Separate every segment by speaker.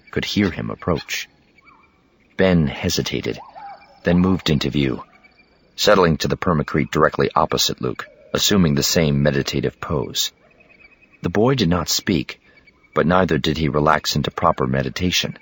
Speaker 1: could hear him approach. Ben hesitated, then moved into view, settling to the permacrete directly opposite Luke, assuming the same meditative pose. The boy did not speak, but neither did he relax into proper meditation.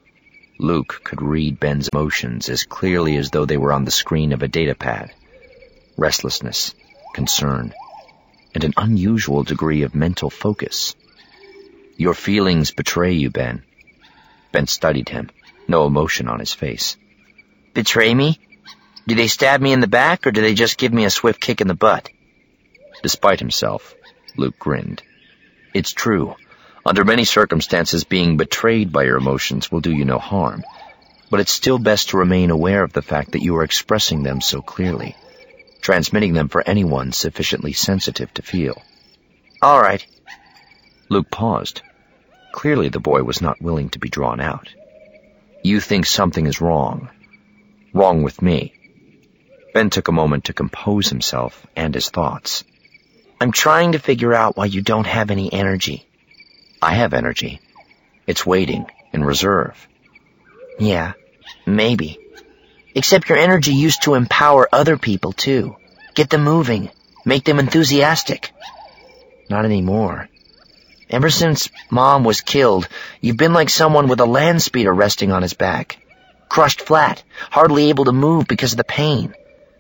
Speaker 1: Luke could read Ben's emotions as clearly as though they were on the screen of a datapad. Restlessness, concern, and an unusual degree of mental focus. "Your feelings betray you, Ben." Ben studied him, no emotion on his face.
Speaker 2: "Betray me? Do they stab me in the back, or do they just give me a swift kick in the butt?"
Speaker 1: Despite himself, Luke grinned. "It's true. Under many circumstances, being betrayed by your emotions will do you no harm, but it's still best to remain aware of the fact that you are expressing them so clearly, transmitting them for anyone sufficiently sensitive to feel."
Speaker 2: "All right."
Speaker 1: Luke paused. Clearly the boy was not willing to be drawn out. "You think something is wrong. Wrong with me." Ben took a moment to compose himself and his thoughts.
Speaker 2: "I'm trying to figure out why you don't have any energy."
Speaker 1: "I have energy. It's waiting, in reserve."
Speaker 2: "Yeah, maybe. Except your energy used to empower other people, too. Get them moving. Make them enthusiastic." "Not anymore. Ever since Mom was killed, you've been like someone with a land speeder resting on his back. Crushed flat, hardly able to move because of the pain.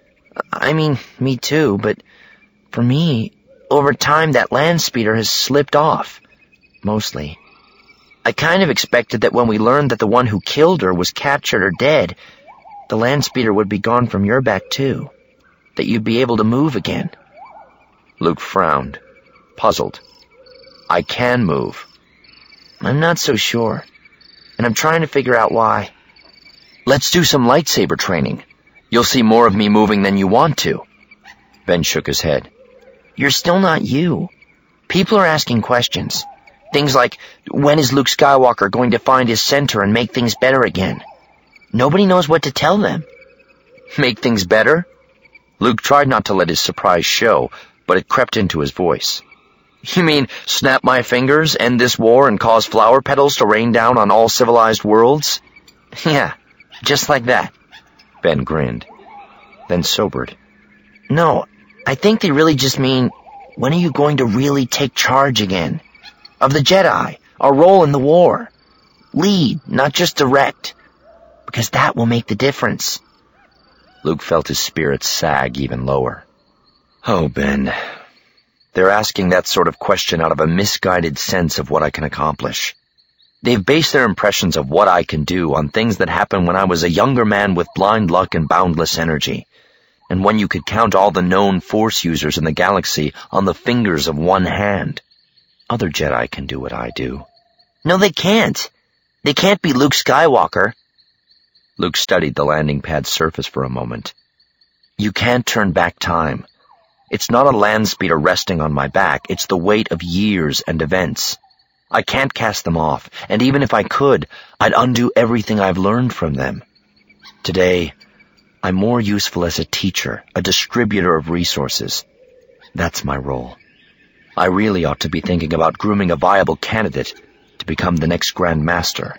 Speaker 2: I mean, me too, but for me, over time that land speeder has slipped off. Mostly. I kind of expected that when we learned that the one who killed her was captured or dead, the land speeder would be gone from your back too. That you'd be able to move again."
Speaker 1: Luke frowned, puzzled. "I can move."
Speaker 2: "I'm not so sure, and I'm trying to figure out why."
Speaker 1: "Let's do some lightsaber training. You'll see more of me moving than you want to." Ben shook his head.
Speaker 2: "You're still not you. People are asking questions. Things like, when is Luke Skywalker going to find his center and make things better again? Nobody knows what to tell them."
Speaker 1: "Make things better?" Luke tried not to let his surprise show, but it crept into his voice. "You mean snap my fingers, end this war, and cause flower petals to rain down on all civilized worlds?"
Speaker 2: "Yeah, just like that."
Speaker 1: Ben grinned, then sobered.
Speaker 2: "No, I think they really just mean, when are you going to really take charge again? Of the Jedi, our role in the war. Lead, not just direct. Because that will make the difference."
Speaker 1: Luke felt his spirits sag even lower. "Oh, Ben, they're asking that sort of question out of a misguided sense of what I can accomplish. They've based their impressions of what I can do on things that happened when I was a younger man with blind luck and boundless energy, and when you could count all the known Force users in the galaxy on the fingers of one hand. Other Jedi can do what I do."
Speaker 2: "No, they can't. They can't be Luke Skywalker."
Speaker 1: Luke studied the landing pad's surface for a moment. "You can't turn back time. It's not a land speeder resting on my back. It's the weight of years and events. I can't cast them off, and even if I could, I'd undo everything I've learned from them. Today, I'm more useful as a teacher, a distributor of resources. That's my role. I really ought to be thinking about grooming a viable candidate to become the next Grand Master."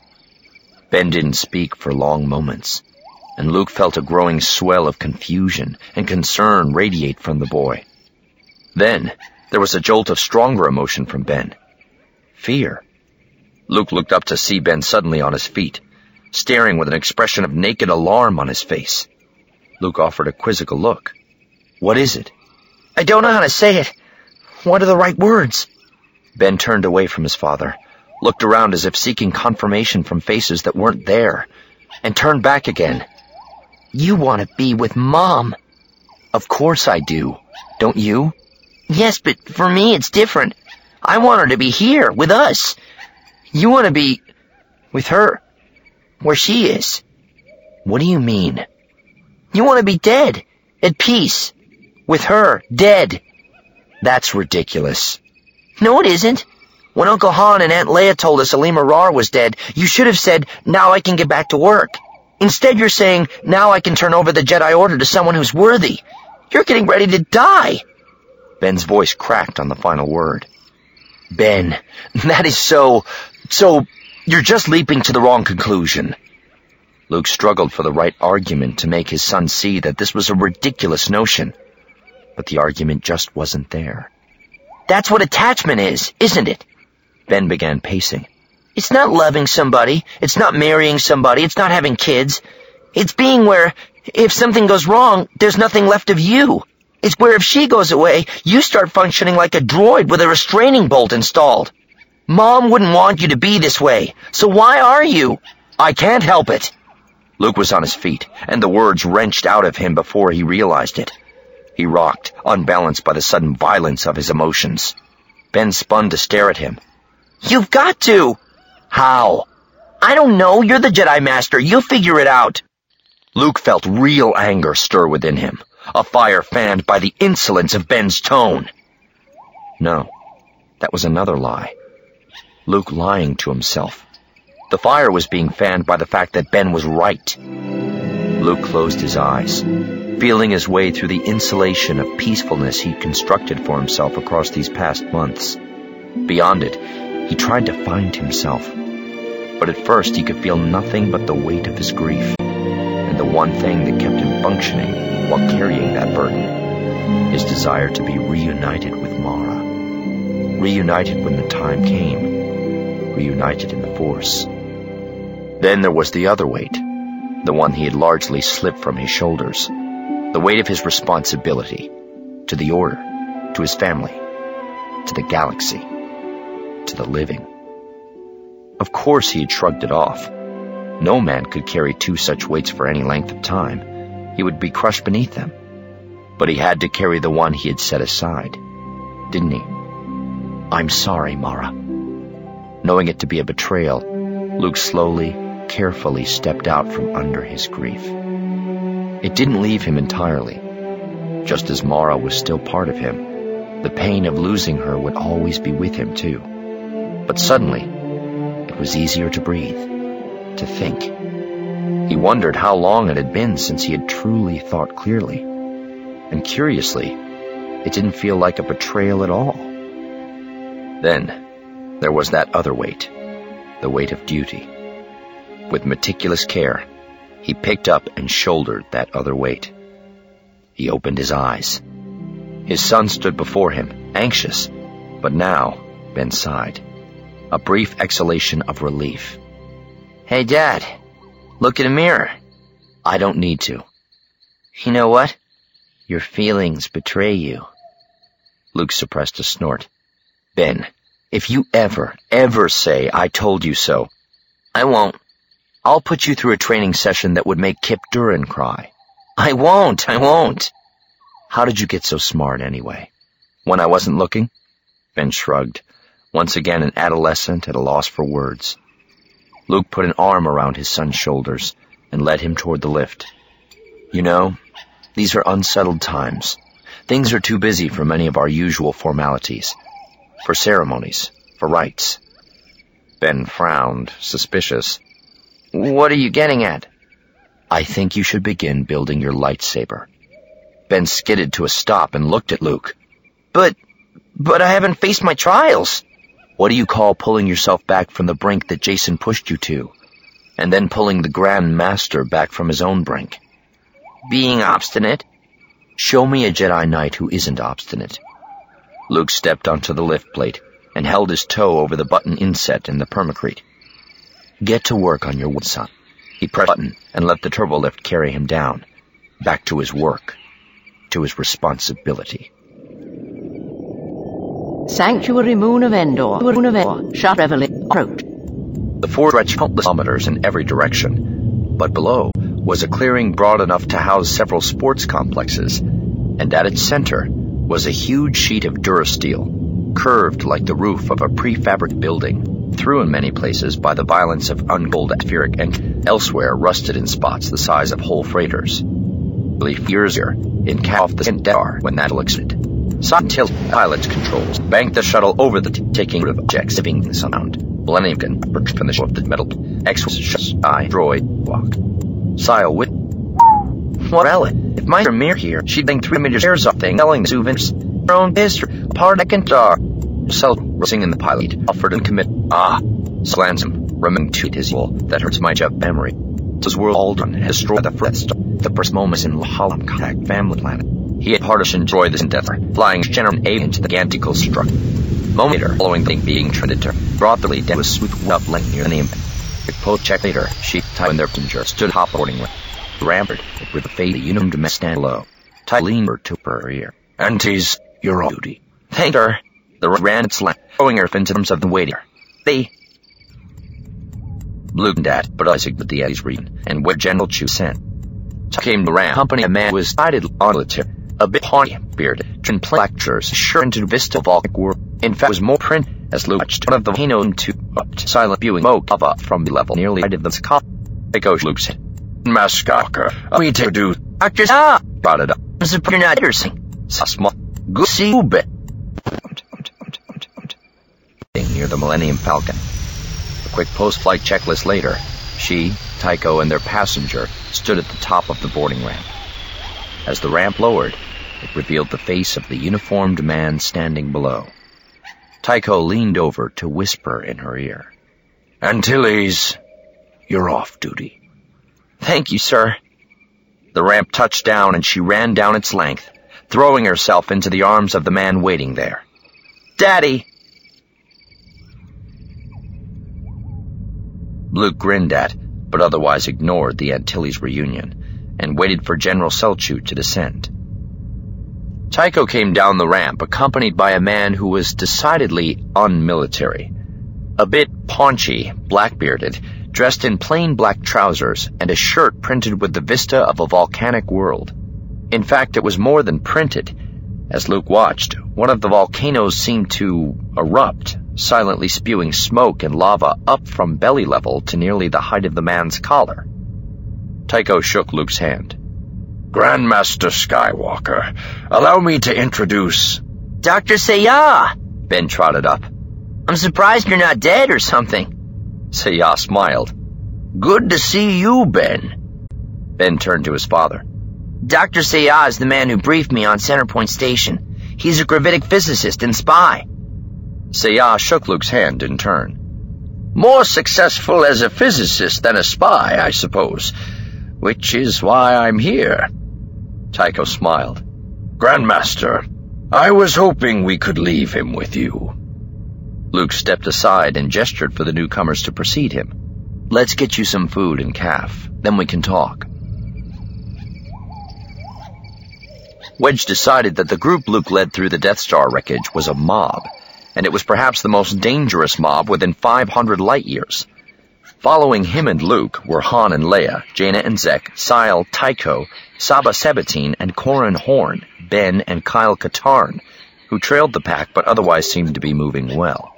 Speaker 1: Ben didn't speak for long moments, and Luke felt a growing swell of confusion and concern radiate from the boy. Then there was a jolt of stronger emotion from Ben. Fear. Luke looked up to see Ben suddenly on his feet, staring with an expression of naked alarm on his face. Luke offered a quizzical look. "What is it?"
Speaker 2: "I don't know how to say it. What are the right words?"
Speaker 1: Ben turned away from his father, looked around as if seeking confirmation from faces that weren't there, and turned back again.
Speaker 2: "You want to be with Mom."
Speaker 1: "Of course I do. Don't you?"
Speaker 2: "Yes, but for me it's different. I want her to be here, with us. You want to be with her, where she is."
Speaker 1: "What do you mean?"
Speaker 2: "You want to be dead, at peace, with her, dead."
Speaker 1: "That's ridiculous."
Speaker 2: "No, it isn't. When Uncle Han and Aunt Leia told us Alima Rar was dead, you should have said, 'Now I can get back to work.' Instead you're saying, 'Now I can turn over the Jedi Order to someone who's worthy.' You're getting ready to die."
Speaker 1: Ben's voice cracked on the final word. "Ben, that is so... You're just leaping to the wrong conclusion. Luke struggled for the right argument to make his son see that this was a ridiculous notion. But the argument just wasn't there.
Speaker 2: That's what attachment is, isn't it?
Speaker 1: Ben began pacing.
Speaker 2: It's not loving somebody. It's not marrying somebody. It's not having kids. It's being where, if something goes wrong, there's nothing left of you. It's where if she goes away, you start functioning like a droid with a restraining bolt installed. Mom wouldn't want you to be this way, so why are you?
Speaker 1: I can't help it. Luke was on his feet, and the words wrenched out of him before he realized it. He rocked, unbalanced by the sudden violence of his emotions. Ben spun to stare at him.
Speaker 2: You've got to!
Speaker 1: How?
Speaker 2: I don't know. You're the Jedi Master. You'll figure it out.
Speaker 1: Luke felt real anger stir within him, a fire fanned by the insolence of Ben's tone. No, that was another lie. Luke lying to himself. The fire was being fanned by the fact that Ben was right. Luke closed his eyes, feeling his way through the insulation of peacefulness he'd constructed for himself across these past months. Beyond it, he tried to find himself. But at first he could feel nothing but the weight of his grief, and the one thing that kept him functioning while carrying that burden, his desire to be reunited with Mara. Reunited when the time came. Reunited in the Force. Then there was the other weight, the one he had largely slipped from his shoulders, the weight of his responsibility, to the Order, to his family, to the galaxy, to the living. Of course he had shrugged it off. No man could carry two such weights for any length of time. He would be crushed beneath them. But he had to carry the one he had set aside, didn't he? I'm sorry, Mara. Knowing it to be a betrayal, Luke slowly, carefully stepped out from under his grief. It didn't leave him entirely. Just as Mara was still part of him, the pain of losing her would always be with him too. But suddenly, it was easier to breathe, to think. He wondered how long it had been since he had truly thought clearly. And curiously, it didn't feel like a betrayal at all. Then, there was that other weight, the weight of duty. With meticulous care, he picked up and shouldered that other weight. He opened his eyes. His son stood before him, anxious, but now Ben sighed. A brief exhalation of relief.
Speaker 2: Hey, Dad, look in a mirror.
Speaker 1: I don't need to.
Speaker 2: You know what? Your feelings betray you.
Speaker 1: Luke suppressed a snort. Ben, if you ever say I told you so,
Speaker 2: I won't.
Speaker 1: I'll put you through a training session that would make Kip Duran cry.
Speaker 2: I won't.
Speaker 1: How did you get so smart anyway? When I wasn't looking? Ben shrugged, once again an adolescent at a loss for words. Luke put an arm around his son's shoulders and led him toward the lift. You know, these are unsettled times. Things are too busy for many of our usual formalities. For ceremonies, for rites. Ben frowned, suspicious.
Speaker 2: What are you getting at?
Speaker 1: I think you should begin building your lightsaber. Ben skidded to a stop and looked at Luke.
Speaker 2: But I haven't faced my trials.
Speaker 1: What do you call pulling yourself back from the brink that Jason pushed you to, and then pulling the Grand Master back from his own brink?
Speaker 2: Being obstinate.
Speaker 1: Show me a Jedi Knight who isn't obstinate. Luke stepped onto the lift plate and held his toe over the button inset in the permacrete. Get to work on your wood, son. He pressed the button and let the turbolift carry him down, back to his work, to his responsibility.
Speaker 3: Sanctuary Moon of Endor. Shut reveille. Approach.
Speaker 1: The Force stretched countless kilometers in every direction, but below was a clearing broad enough to house several sports complexes, and at its center was a huge sheet of durasteel, curved like the roof of a prefabricated building, through in many places by the violence of uncooled atmospheric and elsewhere rusted in spots the size of whole freighters. Years ago, in off the Death when that exploded. Tilt pilot's controls banked the shuttle over the taking of objects sipping the sound. Blennigan perched from the shore of the metal X-Shy droid walked. Sile with
Speaker 2: what Ellen? If my Mir here, she'd think 3 meters airs off thing telling souvenirs. Her own history, part I can star.
Speaker 1: Self singing the pilot, offered and commit. Glanced him. remembering to his evil that hurts my job memory. His world Aldrin has destroyed the first, the first moments in Holland contact family planet. He had partially enjoyed this endeavor, flying General A into the gigantic struck. Moment later, following the being trended to, brought the lead down to a smooth up lane near the impact. A post check later, she, Ty, and their passenger stood hop boarding with rampart with the fate of the uniformed men stand below. Ty leaned her to her ear. "Aunties, you're on duty." "Thank her." The ran its length, throwing her into terms of the waiting. They looked at, but Isaac with the Eddie's region, and where General Chu sent. Ty came to ram company a man who was sighted on the tip, a bit haughty, bearded, trim lectures, sure into Vista volcanic world. In fact, was more print as Luke watched one of the volcano into silent spewing smoke lava from the level nearly right of the sky. It goes Luke said, "Maskaka, we to do Dr. Sa brought it up. I'm surprised you're not interesting. So small. Good see you bit." Near the Millennium Falcon. A quick post-flight checklist later, she, Tycho, and their passenger stood at the top of the boarding ramp. As the ramp lowered, it revealed the face of the uniformed man standing below. Tycho leaned over to whisper in her ear. "Antilles, you're off duty." "Thank you, sir." The ramp touched down and she ran down its length, throwing herself into the arms of the man waiting there. "Daddy!" Luke grinned at, but otherwise ignored the Antilles reunion, and waited for General Selchuk to descend. Tycho came down the ramp, accompanied by a man who was decidedly unmilitary. A bit paunchy, black-bearded, dressed in plain black trousers and a shirt printed with the vista of a volcanic world. In fact, it was more than printed. As Luke watched, one of the volcanoes seemed to erupt, silently spewing smoke and lava up from belly level to nearly the height of the man's collar. Tycho shook Luke's hand. "Grandmaster Skywalker, allow me to introduce—"
Speaker 2: "Dr. Saya!" Ben trotted up. "I'm surprised you're not dead or something."
Speaker 1: Saya smiled.
Speaker 2: "Good to see you, Ben."
Speaker 1: Ben turned to his father.
Speaker 2: "Dr. Saya is the man who briefed me on Centerpoint Station. He's a gravitic physicist and spy."
Speaker 1: Saya shook Luke's hand in turn.
Speaker 4: "More successful as a physicist than a spy, I suppose. Which is why I'm here."
Speaker 1: Tycho smiled.
Speaker 4: "Grandmaster, I was hoping we could leave him with you."
Speaker 1: Luke stepped aside and gestured for the newcomers to precede him. "Let's get you some food and calf, then we can talk." Wedge decided that the group Luke led through the Death Star wreckage was a mob, and it was perhaps the most dangerous mob within 500 light-years. Following him and Luke were Han and Leia, Jaina and Zek, Sile, Tycho, Saba Sabatine, and Corran Horn, Ben, and Kyle Katarn, who trailed the pack but otherwise seemed to be moving well.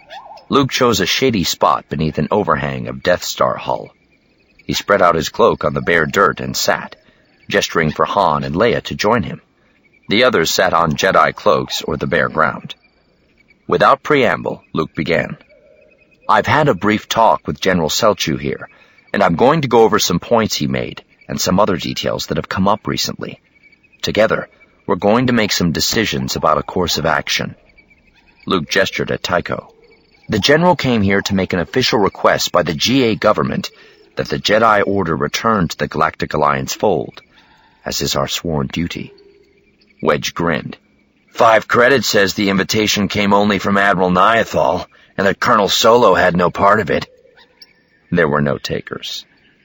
Speaker 1: Luke chose a shady spot beneath an overhang of Death Star hull. He spread out his cloak on the bare dirt and sat, gesturing for Han and Leia to join him. The others sat on Jedi cloaks or the bare ground. Without preamble, Luke began. "I've had a brief talk with General Selchuk here, and I'm going to go over some points he made and some other details that have come up recently. Together, we're going to make some decisions about a course of action." Luke gestured at Tycho. "The General came here to make an official request by the GA government that the Jedi Order return to the Galactic Alliance fold, as is our sworn duty." Wedge grinned.
Speaker 4: 5 credits says the invitation came only from Admiral Niathal, and that Colonel Solo had no part of it."
Speaker 1: There were no takers.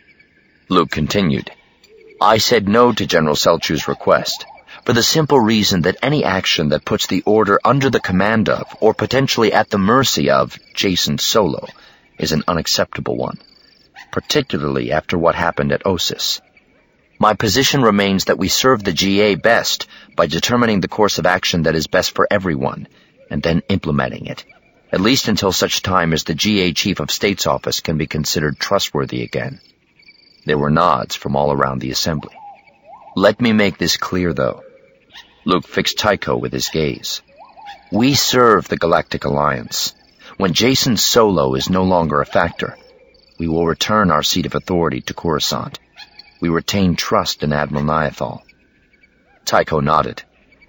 Speaker 1: Luke continued. "I said no to General Selchuk's request, for the simple reason that any action that puts the Order under the command of, or potentially at the mercy of, Jacen Solo is an unacceptable one, particularly after what happened at Ossus. My position remains that we serve the GA best by determining the course of action that is best for everyone, and then implementing it, at least until such time as the GA Chief of State's office can be considered trustworthy again." There were nods from all around the assembly. "Let me make this clear, though." Luke fixed Tycho with his gaze. "We serve the Galactic Alliance. When Jacen Solo is no longer a factor, we will return our seat of authority to Coruscant. We retain trust in Admiral Niathal." Tycho nodded.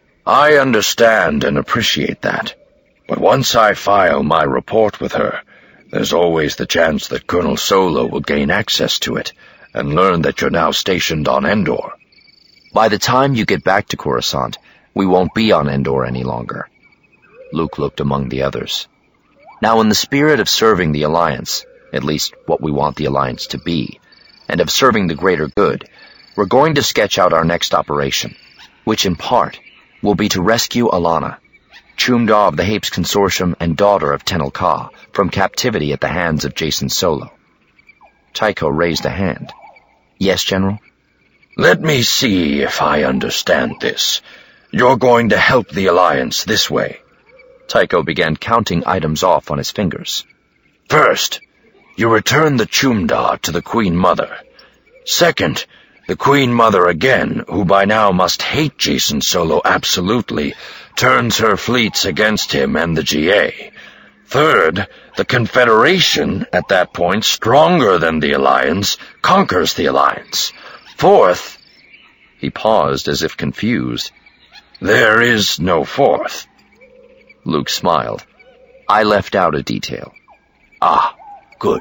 Speaker 4: "I understand and appreciate that. But once I file my report with her, There's always the chance that Colonel Solo will gain access to it and learn that you're now stationed on Endor.
Speaker 1: By the time you get back to Coruscant, we won't be on Endor any longer. Luke looked among the others. Now, in the spirit of serving the Alliance, at least what we want the Alliance to be, and of serving the greater good, we're going to sketch out our next operation, which in part will be to rescue Allana, Chumda of the Hapes Consortium and daughter of Tenel Ka, from captivity at the hands of Jacen Solo. Tycho raised a hand. Yes, General?
Speaker 4: Let me see if I understand this. You're going to help the Alliance this way.
Speaker 1: Tycho began counting items off on his fingers.
Speaker 4: First, you return the Chumda to the Queen Mother. Second, the Queen Mother again, who by now must hate Jacen Solo absolutely, turns her fleets against him and the GA. Third, the Confederation, at that point stronger than the Alliance, conquers the Alliance. Fourth,
Speaker 1: he paused as if confused.
Speaker 4: There is no fourth.
Speaker 1: Luke smiled. I left out a detail.
Speaker 4: Ah, good.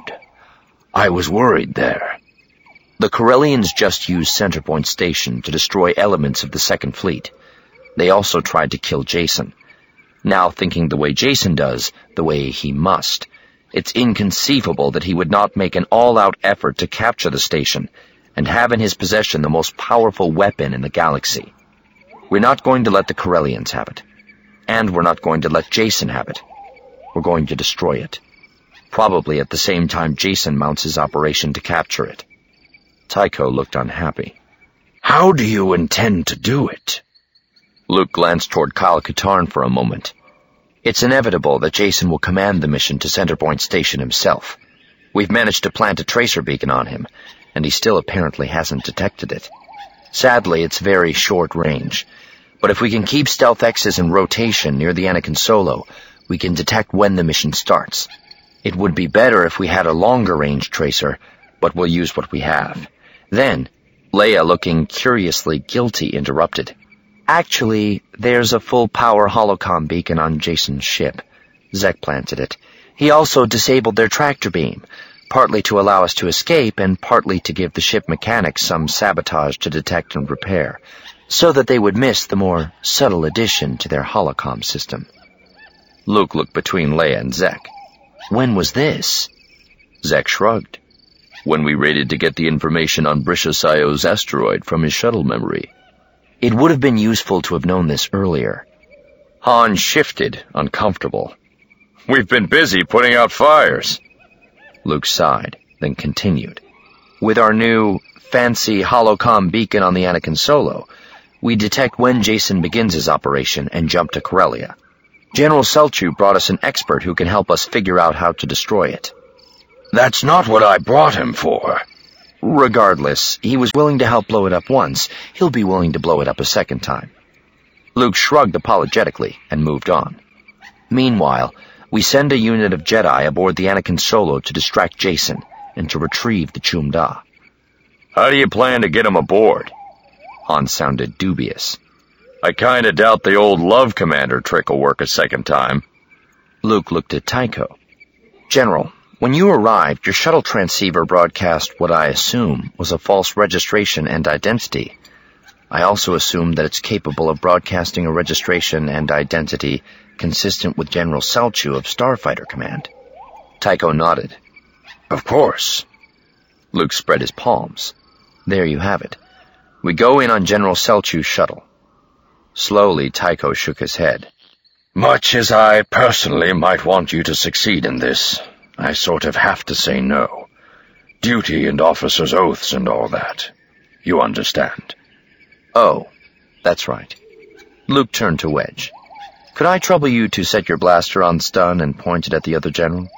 Speaker 4: I was worried there.
Speaker 1: The Corellians just used Centerpoint Station to destroy elements of the Second Fleet. They also tried to kill Jacen. Now, thinking the way Jacen does, the way he must, it's inconceivable that he would not make an all-out effort to capture the station and have in his possession the most powerful weapon in the galaxy. We're not going to let the Corellians have it. And we're not going to let Jacen have it. We're going to destroy it. Probably at the same time Jacen mounts his operation to capture it. Tycho looked unhappy.
Speaker 4: How do you intend to do it?
Speaker 1: Luke glanced toward Kyle Katarn for a moment. It's inevitable that Jacen will command the mission to Centerpoint Station himself. We've managed to plant a tracer beacon on him, and he still apparently hasn't detected it. Sadly, it's very short range. But if we can keep Stealth X's in rotation near the Anakin Solo, we can detect when the mission starts. It would be better if we had a longer-range tracer, but we'll use what we have. Then, Leia, looking curiously guilty, interrupted. Actually, there's a full-power holocom beacon on Jacen's ship. Zek planted it. He also disabled their tractor beam, partly to allow us to escape and partly to give the ship mechanics some sabotage to detect and repair, so that they would miss the more subtle addition to their holocom system. Luke looked between Leia and Zek. When was this? Zek shrugged. When we raided to get the information on Brisha Sayo's asteroid from his shuttle memory. It would have been useful to have known this earlier.
Speaker 4: Han shifted, uncomfortable. We've been busy putting out fires.
Speaker 1: Luke sighed, then continued. With our new, fancy holocom beacon on the Anakin Solo, we detect when Jacen begins his operation and jump to Corellia. General Selchu brought us an expert who can help us figure out how to destroy it.
Speaker 4: That's not what I brought him for.
Speaker 1: Regardless, he was willing to help blow it up once. He'll be willing to blow it up a second time. Luke shrugged apologetically and moved on. Meanwhile, we send a unit of Jedi aboard the Anakin Solo to distract Jacen and to retrieve the Chumda.
Speaker 4: How do you plan to get him aboard?
Speaker 1: Han sounded dubious.
Speaker 4: I kinda doubt the old Love Commander trick will work a second time.
Speaker 1: Luke looked at Tycho. General, when you arrived, your shuttle transceiver broadcast what I assume was a false registration and identity. I also assume that it's capable of broadcasting a registration and identity consistent with General Selchu of Starfighter Command. Tycho nodded.
Speaker 4: Of course.
Speaker 1: Luke spread his palms. There you have it. We go in on General Selchu's shuttle. Slowly, Tycho shook his head.
Speaker 4: Much as I personally might want you to succeed in this, I sort of have to say no. Duty and officers' oaths and all that. You understand.
Speaker 1: Oh, that's right. Luke turned to Wedge. Could I trouble you to set your blaster on stun and point it at the other general?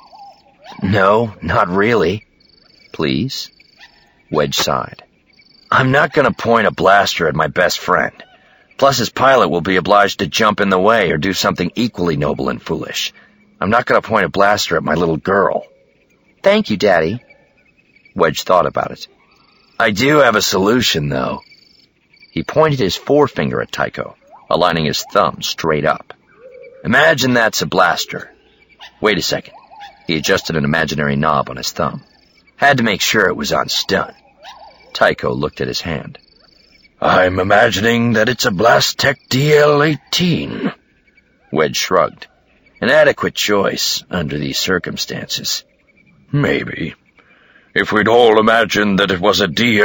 Speaker 2: No, not really.
Speaker 1: Please? Wedge sighed.
Speaker 2: I'm not going to point a blaster at my best friend. Plus his pilot will be obliged to jump in the way or do something equally noble and foolish. I'm not going to point a blaster at my little girl.
Speaker 1: Thank you, Daddy. Wedge thought about it.
Speaker 2: I do have a solution, though.
Speaker 1: He pointed his forefinger at Tycho, aligning his thumb straight up.
Speaker 2: Imagine that's a blaster. Wait a second.
Speaker 1: He adjusted an imaginary knob on his thumb. Had to make sure it was on stun. Tycho looked at his hand.
Speaker 4: I'm imagining that it's a Blastech DL-18.
Speaker 1: Wedge shrugged. An adequate choice under these circumstances.
Speaker 4: Maybe. If we'd all imagined that it was a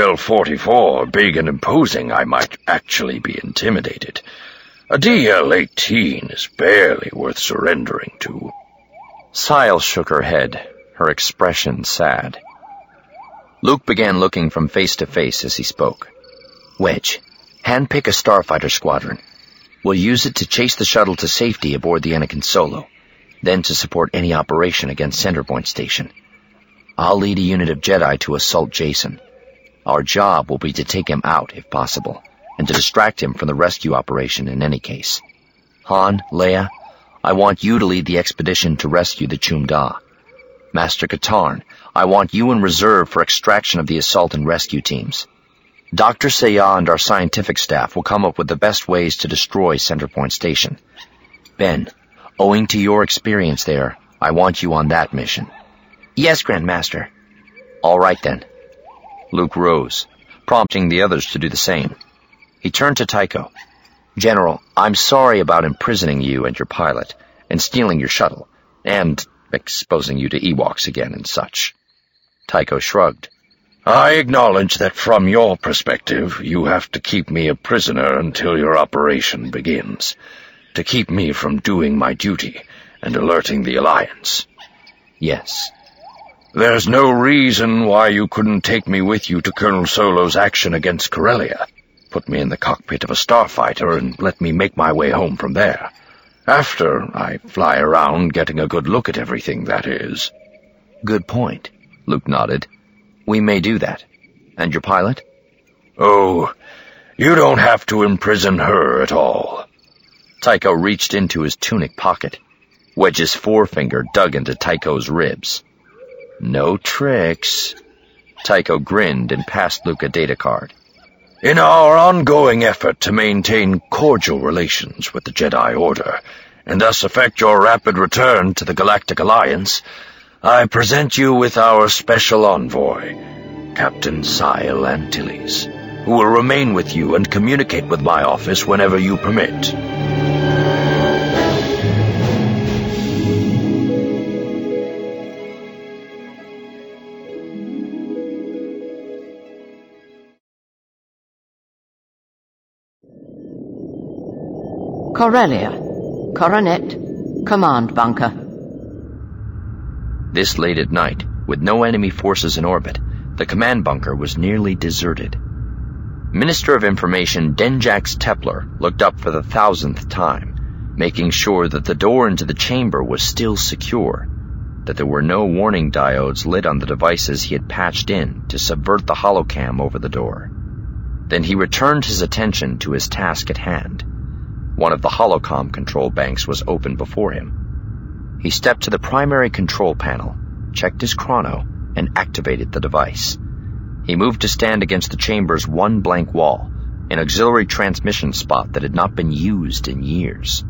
Speaker 4: DL-44, big and imposing, I might actually be intimidated. A DL-18 is barely worth surrendering to.
Speaker 1: Sile shook her head, her expression sad. Luke began looking from face to face as he spoke. Wedge, handpick a starfighter squadron. We'll use it to chase the shuttle to safety aboard the Anakin Solo, then to support any operation against Centerpoint Station. I'll lead a unit of Jedi to assault Jacen. Our job will be to take him out, if possible, and to distract him from the rescue operation in any case. Han, Leia, I want you to lead the expedition to rescue the Chum-Da. Master Katarn, I want you in reserve for extraction of the assault and rescue teams. Dr. Seyah and our scientific staff will come up with the best ways to destroy Centerpoint Station. Ben, owing to your experience there, I want you on that mission.
Speaker 2: Yes, Grandmaster.
Speaker 1: All right, then. Luke rose, prompting the others to do the same. He turned to Tycho. General, I'm sorry about imprisoning you and your pilot, and stealing your shuttle, and exposing you to Ewoks again and such. Tycho shrugged.
Speaker 4: I acknowledge that from your perspective, you have to keep me a prisoner until your operation begins, to keep me from doing my duty and alerting the Alliance.
Speaker 1: Yes.
Speaker 4: There's no reason why you couldn't take me with you to Colonel Solo's action against Corellia. Put me in the cockpit of a starfighter and let me make my way home from there. After I fly around getting a good look at everything, that is.
Speaker 1: Good point, Luke nodded. We may do that. And your pilot?
Speaker 4: Oh, you don't have to imprison her at all.
Speaker 1: Tycho reached into his tunic pocket. Wedge's forefinger dug into Tycho's ribs. No tricks. Tycho grinned and passed Luke a data card.
Speaker 4: In our ongoing effort to maintain cordial relations with the Jedi Order, and thus effect your rapid return to the Galactic Alliance, I present you with our special envoy, Captain Sile Antilles, who will remain with you and communicate with my office whenever you permit.
Speaker 3: Corellia. Coronet. Command bunker.
Speaker 1: This late at night, with no enemy forces in orbit, the command bunker was nearly deserted. Minister of Information Denjax Tepler looked up for the 1,000th time, making sure that the door into the chamber was still secure, that there were no warning diodes lit on the devices he had patched in to subvert the holocam over the door. Then he returned his attention to his task at hand. One of the holocom control banks was open before him. He stepped to the primary control panel, checked his chrono, and activated the device. He moved to stand against the chamber's one blank wall, an auxiliary transmission spot that had not been used in years.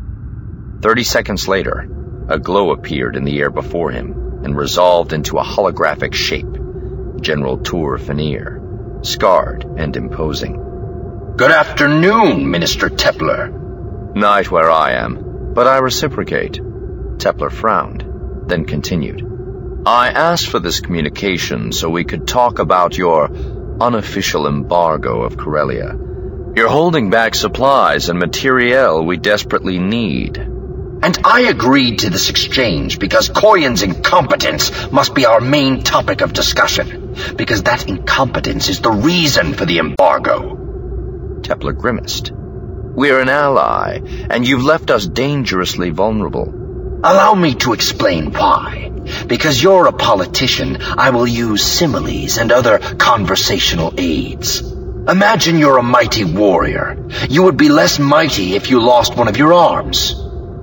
Speaker 1: 30 seconds later, a glow appeared in the air before him and resolved into a holographic shape, General Tur Fanir, scarred and imposing.
Speaker 5: Good afternoon, Minister Tepler.
Speaker 1: Night where I am, but I reciprocate. Tepler frowned, then continued. I asked for this communication so we could talk about your unofficial embargo of Corellia. You're holding back supplies and materiel we desperately need.
Speaker 5: And I agreed to this exchange because Koyan's incompetence must be our main topic of discussion, because that incompetence is the reason for the embargo.
Speaker 1: Tepler grimaced. We're an ally, and you've left us dangerously vulnerable.
Speaker 5: Allow me to explain why. Because you're a politician, I will use similes and other conversational aids. Imagine you're a mighty warrior. You would be less mighty if you lost one of your arms.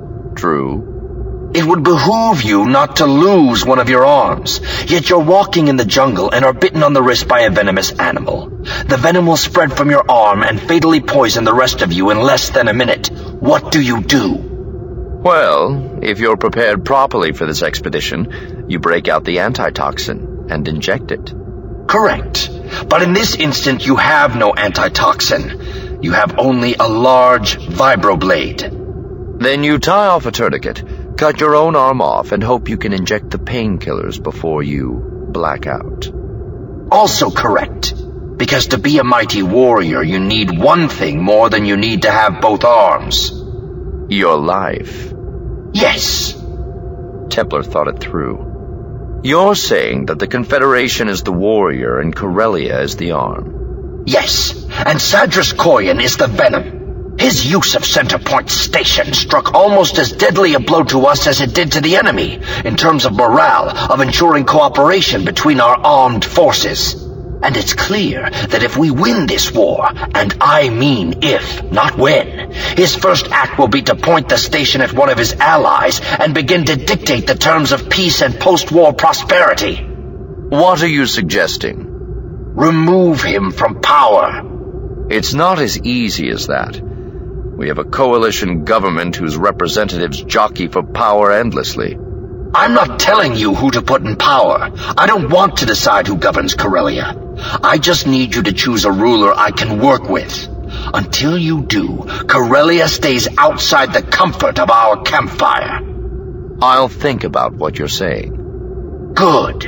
Speaker 1: True.
Speaker 5: It would behoove you not to lose one of your arms, yet you're walking in the jungle and are bitten on the wrist by a venomous animal. The venom will spread from your arm and fatally poison the rest of you in less than a minute. What do you do?
Speaker 1: Well, if you're prepared properly for this expedition, You break out the antitoxin and inject it.
Speaker 5: Correct. But in this instant, you have no antitoxin. You have only a large vibroblade.
Speaker 1: Then you tie off a tourniquet, cut your own arm off, and hope you can inject the painkillers before you black out.
Speaker 5: Also correct. Because to be a mighty warrior, you need one thing more than you need to have both arms.
Speaker 1: Your life.
Speaker 5: Yes.
Speaker 1: Templar thought it through. You're saying that the Confederation is the warrior and Corellia is the arm.
Speaker 5: Yes, and Sadras Koyan is the venom. His use of Centerpoint Station struck almost as deadly a blow to us as it did to the enemy, in terms of morale, of ensuring cooperation between our armed forces. And it's clear that if we win this war, and I mean if, not when, his first act will be to point the station at one of his allies and begin to dictate the terms of peace and post-war prosperity.
Speaker 1: What are you suggesting?
Speaker 5: Remove him from power.
Speaker 1: It's not as easy as that. We have a coalition government whose representatives jockey for power endlessly.
Speaker 5: I'm not telling you who to put in power. I don't want to decide who governs Corellia. I just need you to choose a ruler I can work with. Until you do, Corellia stays outside the comfort of our campfire.
Speaker 1: I'll think about what you're saying.
Speaker 5: Good.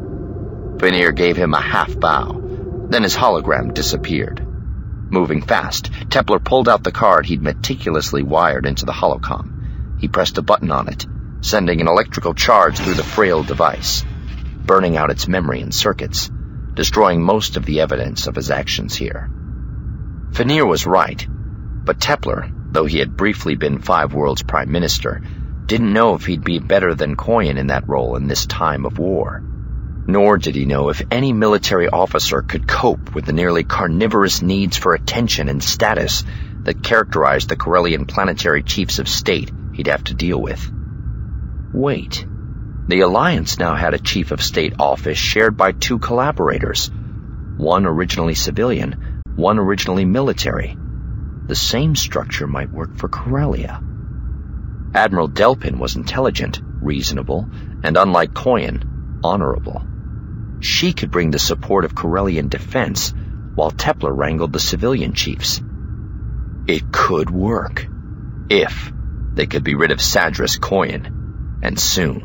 Speaker 1: Veneer gave him a half bow. Then his hologram disappeared. Moving fast, Templar pulled out the card he'd meticulously wired into the holocom. He pressed a button on it, sending an electrical charge through the frail device, burning out its memory and circuits, destroying most of the evidence of his actions here. Veneer was right, but Templar, though he had briefly been Five Worlds Prime Minister, didn't know if he'd be better than Koyan in that role in this time of war. Nor did he know if any military officer could cope with the nearly carnivorous needs for attention and status that characterized the Corellian planetary chiefs of state he'd have to deal with. Wait, the Alliance now had a chief of state office shared by two collaborators, one originally civilian, one originally military. The same structure might work for Corellia. Admiral Delpin was intelligent, reasonable, and unlike Koyan, honorable. She could bring the support of Corellian defense, while Templar wrangled the civilian chiefs. It could work, if they could be rid of Sadras Koyan, and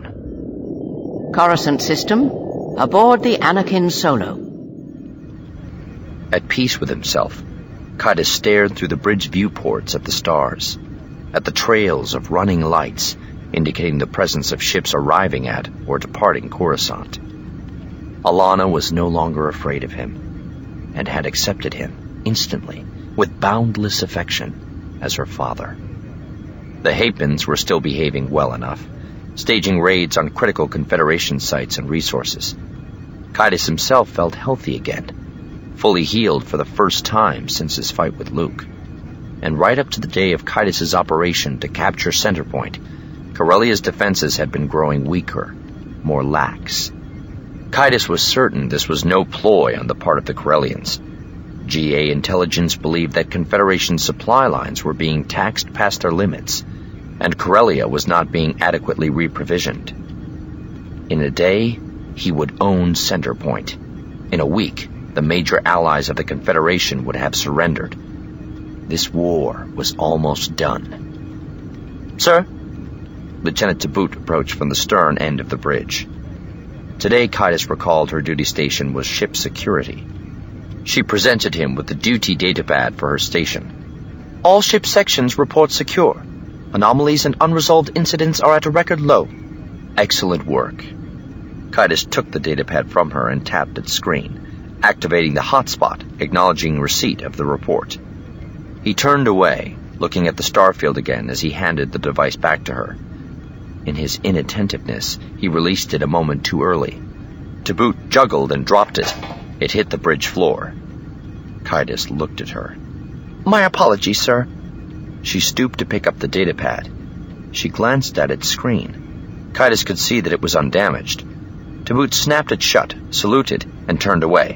Speaker 1: soon.
Speaker 3: Coruscant system, aboard the Anakin Solo.
Speaker 1: At peace with himself, Kaitis stared through the bridge viewports at the stars, at the trails of running lights indicating the presence of ships arriving at or departing Coruscant. Alana was no longer afraid of him, and had accepted him instantly, with boundless affection, as her father. The Hapens were still behaving well enough, staging raids on critical Confederation sites and resources. Kaitis himself felt healthy again, fully healed for the first time since his fight with Luke. And right up to the day of Kaitis' operation to capture Centerpoint, Corellia's defenses had been growing weaker, more lax. Kaitis was certain this was no ploy on the part of the Corellians. GA intelligence believed that Confederation supply lines were being taxed past their limits, and Corellia was not being adequately reprovisioned. In a day, he would own Centerpoint. In a week, the major allies of the Confederation would have surrendered. This war was almost done. "Sir?" Lieutenant Taboot approached from the stern end of the bridge. Today, Kaitis recalled her duty station was ship security. She presented him with the duty datapad for her station. "All ship sections report secure. Anomalies and unresolved incidents are at a record low." "Excellent work." Kaitis took the datapad from her and tapped its screen, activating the hotspot, acknowledging receipt of the report. He turned away, looking at the starfield again as he handed the device back to her. In his inattentiveness, he released it a moment too early. Taboot juggled and dropped it. It hit the bridge floor. Kaitis looked at her. "My apologies, sir." She stooped to pick up the datapad. She glanced at its screen. Kaitis could see that it was undamaged. Taboot snapped it shut, saluted, and turned away.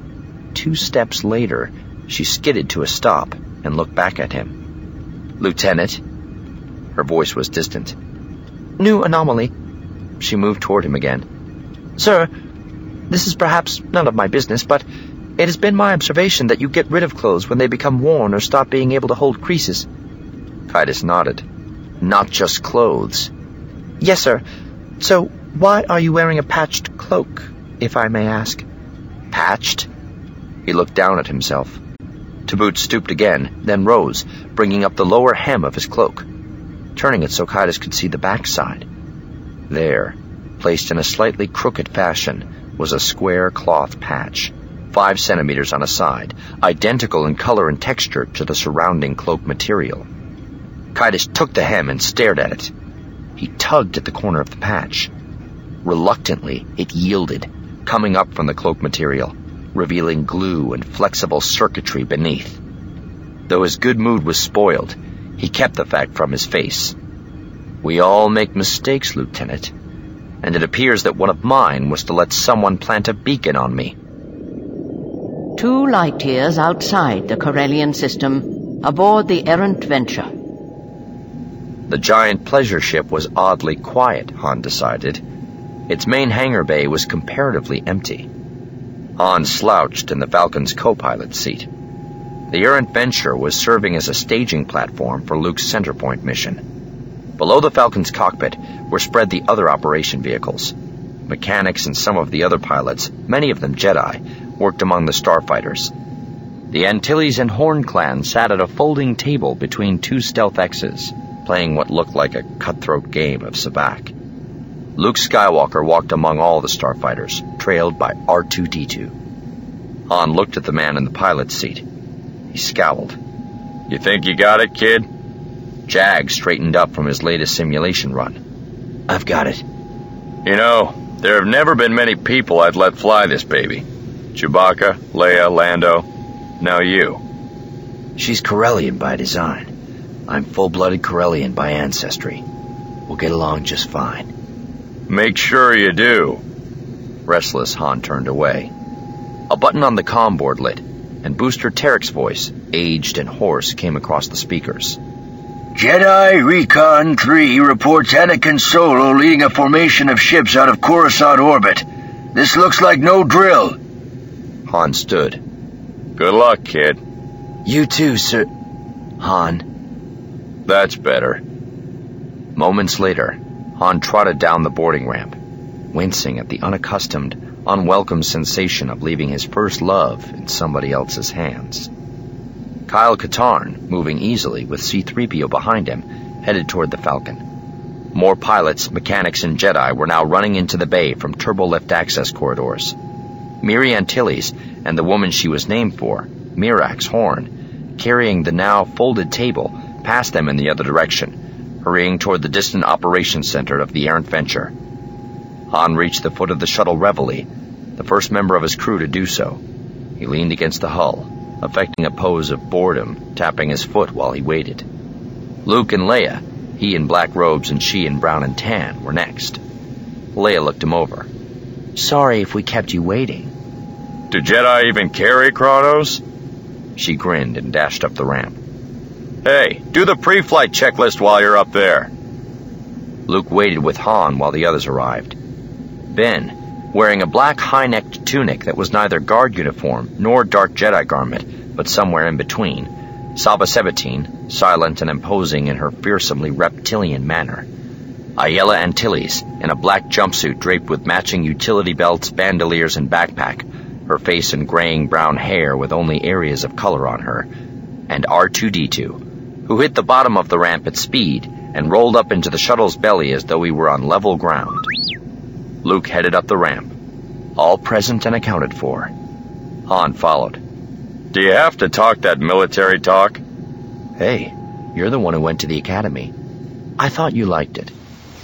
Speaker 1: 2 steps later, she skidded to a stop and looked back at him. "Lieutenant?" Her voice was distant. "New anomaly. She moved toward him again. Sir, this is perhaps none of my business, but it has been my observation that you get rid of clothes when they become worn or stop being able to hold creases.
Speaker 2: Kaitis nodded. Not just clothes.
Speaker 1: Yes, sir. So why are you wearing a patched cloak, if I may ask?
Speaker 2: Patched? He looked down at himself.
Speaker 1: To Boot stooped again, then rose, bringing up the lower hem of his cloak, turning it so Kaitis could see the backside. There, placed in a slightly crooked fashion, was a square cloth patch, 5 centimeters on a side, identical in color and texture to the surrounding cloak material. Kaitis took the hem and stared at it. He tugged at the corner of the patch. Reluctantly, it yielded, coming up from the cloak material, revealing glue and flexible circuitry beneath. Though his good mood was spoiled, he kept the fact from his face. We all make mistakes, Lieutenant, and it appears that one of mine was to let someone plant a beacon on me.
Speaker 3: 2 light years outside the Corellian system, aboard the errant Venture.
Speaker 1: The giant pleasure ship was oddly quiet, Han decided. Its main hangar bay was comparatively empty. Han slouched in the Falcon's co-pilot seat. The errant Venture was serving as a staging platform for Luke's Centerpoint mission. Below the Falcon's cockpit were spread the other operation vehicles. Mechanics and some of the other pilots, many of them Jedi, worked among the starfighters. The Antilles and Horn clan sat at a folding table between 2 stealth X's, playing what looked like a cutthroat game of sabacc. Luke Skywalker walked among all the starfighters, trailed by R2-D2. Han looked at the man in the pilot's seat. He scowled.
Speaker 4: You think you got it, kid?
Speaker 1: Jag straightened up from his latest simulation run.
Speaker 2: I've got it.
Speaker 4: You know, there have never been many people I'd let fly this baby. Chewbacca, Leia, Lando, now you.
Speaker 2: She's Corellian by design. I'm full-blooded Corellian by ancestry. We'll get along just fine.
Speaker 4: Make sure you do.
Speaker 1: Restless, Han turned away. A button on the comm board lit, and Booster Tarek's voice, aged and hoarse, came across the speakers.
Speaker 5: Jedi Recon 3 reports Anakin Solo leading a formation of ships out of Coruscant orbit. This looks like no drill.
Speaker 1: Han stood.
Speaker 4: Good luck, kid.
Speaker 2: You too, Sir... Han.
Speaker 4: That's better.
Speaker 1: Moments later, Han trotted down the boarding ramp, wincing at the unaccustomed, unwelcome sensation of leaving his first love in somebody else's hands. Kyle Katarn, moving easily with C-3PO behind him, headed toward the Falcon. More pilots, mechanics, and Jedi were now running into the bay from turbolift access corridors. Miri Antilles and the woman she was named for, Mirax Horn, carrying the now folded table, passed them in the other direction, hurrying toward the distant operations center of the errant Venture. Han reached the foot of the shuttle Reveille, the first member of his crew to do so. He leaned against the hull, affecting a pose of boredom, tapping his foot while he waited. Luke and Leia, he in black robes and she in brown and tan, were next. Leia looked him over.
Speaker 2: Sorry if we kept you waiting.
Speaker 4: Do Jedi even carry chronos?
Speaker 1: She grinned and dashed up the ramp.
Speaker 4: Hey, do the pre-flight checklist while you're up there.
Speaker 1: Luke waited with Han while the others arrived. Ben, wearing a black high-necked tunic that was neither guard uniform nor dark Jedi garment, but somewhere in between, Saba Sebatine, silent and imposing in her fearsomely reptilian manner. Ayala Antilles, in a black jumpsuit draped with matching utility belts, bandoliers, and backpack, her face in graying brown hair with only areas of color on her, and R2-D2, who hit the bottom of the ramp at speed and rolled up into the shuttle's belly as though he were on level ground. Luke headed up the ramp, all present and accounted for. Han followed.
Speaker 4: Do you have to talk that military talk?
Speaker 1: Hey, you're the one who went to the academy. I thought you liked it.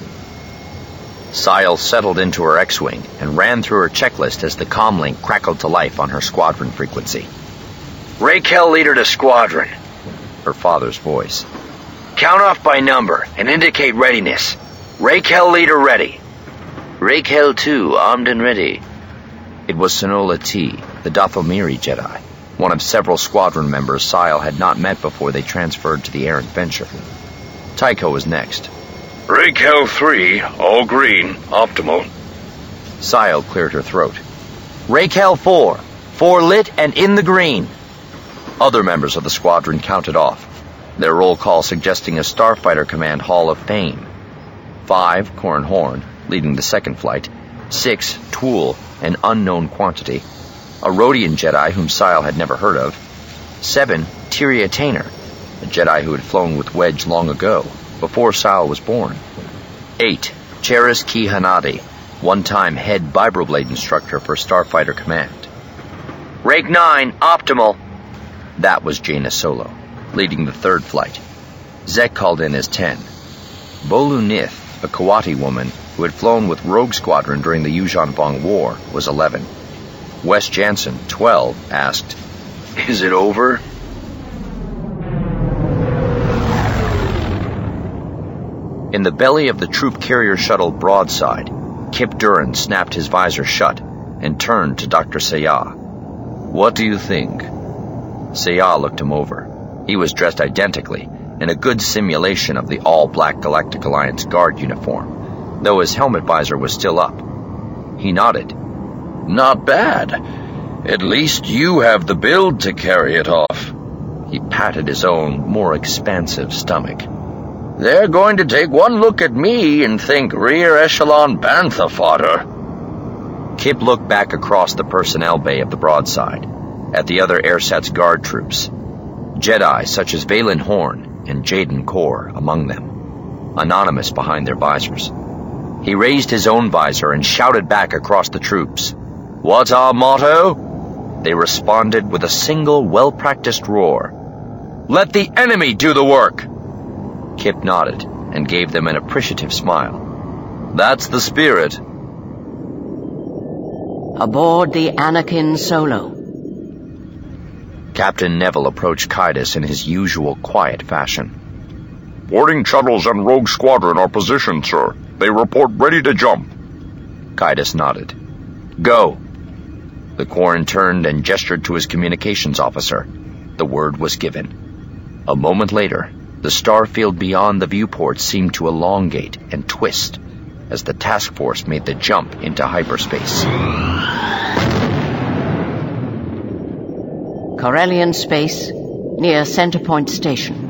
Speaker 1: Sile settled into her X-Wing and ran through her checklist as the comlink crackled to life on her squadron frequency.
Speaker 5: Raquel leader to squadron.
Speaker 1: Her father's voice.
Speaker 5: Count off by number and indicate readiness. Raquel leader ready.
Speaker 2: Raquel 2, armed and ready.
Speaker 1: It was Sonola T, the Dathomiri Jedi, one of several squadron members Sile had not met before they transferred to the errant Venture. Tycho was next.
Speaker 4: Raquel 3, all green, optimal.
Speaker 1: Sile cleared her throat. Raquel 4, 4 lit and in the green. Other members of the squadron counted off, their roll call suggesting a Starfighter Command Hall of Fame. 5, Corran Horn, leading the second flight. 6, Tool, an unknown quantity. A Rhodian Jedi whom Sile had never heard of. 7, Tyria Tainer, a Jedi who had flown with Wedge long ago, before Sile was born. 8, Cheris Ki Hanadi, one-time head vibroblade instructor for Starfighter Command.
Speaker 2: Rake 9, optimal.
Speaker 1: That was Jaina Solo, leading the third flight. Zek called in as 10. Bolu Nith, a Kawati woman who had flown with Rogue Squadron during the Yuuzhan Vong War, was 11. Wes Jansen, 12, asked,
Speaker 4: Is it over?
Speaker 1: In the belly of the troop carrier shuttle Broadside, Kip Duran snapped his visor shut and turned to Dr. Sayah. What do you think? Sayah looked him over. He was dressed identically, in a good simulation of the all-black Galactic Alliance Guard uniform, though his helmet visor was still up. He nodded.
Speaker 4: Not bad. At least you have the build to carry it off.
Speaker 1: He patted his own, more expansive stomach.
Speaker 4: They're going to take one look at me and think rear echelon bantha fodder.
Speaker 1: Kip looked back across the personnel bay of the Broadside, at the other AirSat's guard troops. Jedi such as Valen Horn and Jaden Kor among them, anonymous behind their visors. He raised his own visor and shouted back across the troops. What's our motto? They responded with a single well-practiced roar. Let the enemy do the work! Kip nodded and gave them an appreciative smile. That's the spirit.
Speaker 3: Aboard the Anakin Solo.
Speaker 1: Captain Neville approached Kaitis in his usual quiet fashion.
Speaker 6: Boarding shuttles and Rogue Squadron are positioned, sir. They report ready to jump.
Speaker 1: Kaitis nodded. Go. The Quarren turned and gestured to his communications officer. The word was given. A moment later, the starfield beyond the viewport seemed to elongate and twist as the task force made the jump into hyperspace.
Speaker 3: Corellian space, near Centerpoint Station.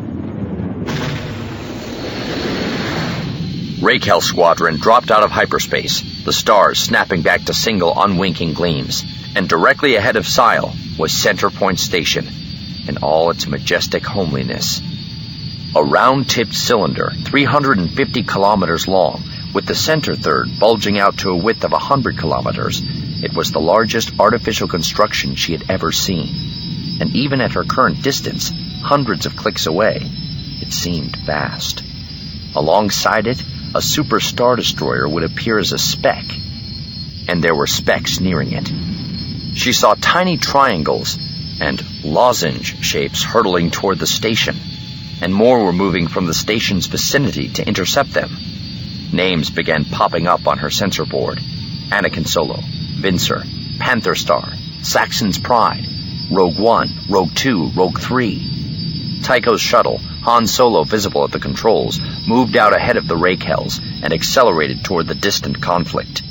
Speaker 1: Raquel Squadron dropped out of hyperspace, the stars snapping back to single unwinking gleams, and directly ahead of Sile was Centerpoint Station, in all its majestic homeliness. A round-tipped cylinder, 350 kilometers long, with the center third bulging out to a width of 100 kilometers, it was the largest artificial construction she had ever seen. And even at her current distance, hundreds of clicks away, it seemed vast. Alongside it, a super star destroyer would appear as a speck, and there were specks nearing it. She saw tiny triangles and lozenge shapes hurtling toward the station, and more were moving from the station's vicinity to intercept them. Names began popping up on her sensor board. Anakin Solo, Vincer, Panther Star, Saxon's Pride, Rogue One, Rogue Two, Rogue 3. Tycho's shuttle, Han Solo visible at the controls, moved out ahead of the Raquels and accelerated toward the distant conflict.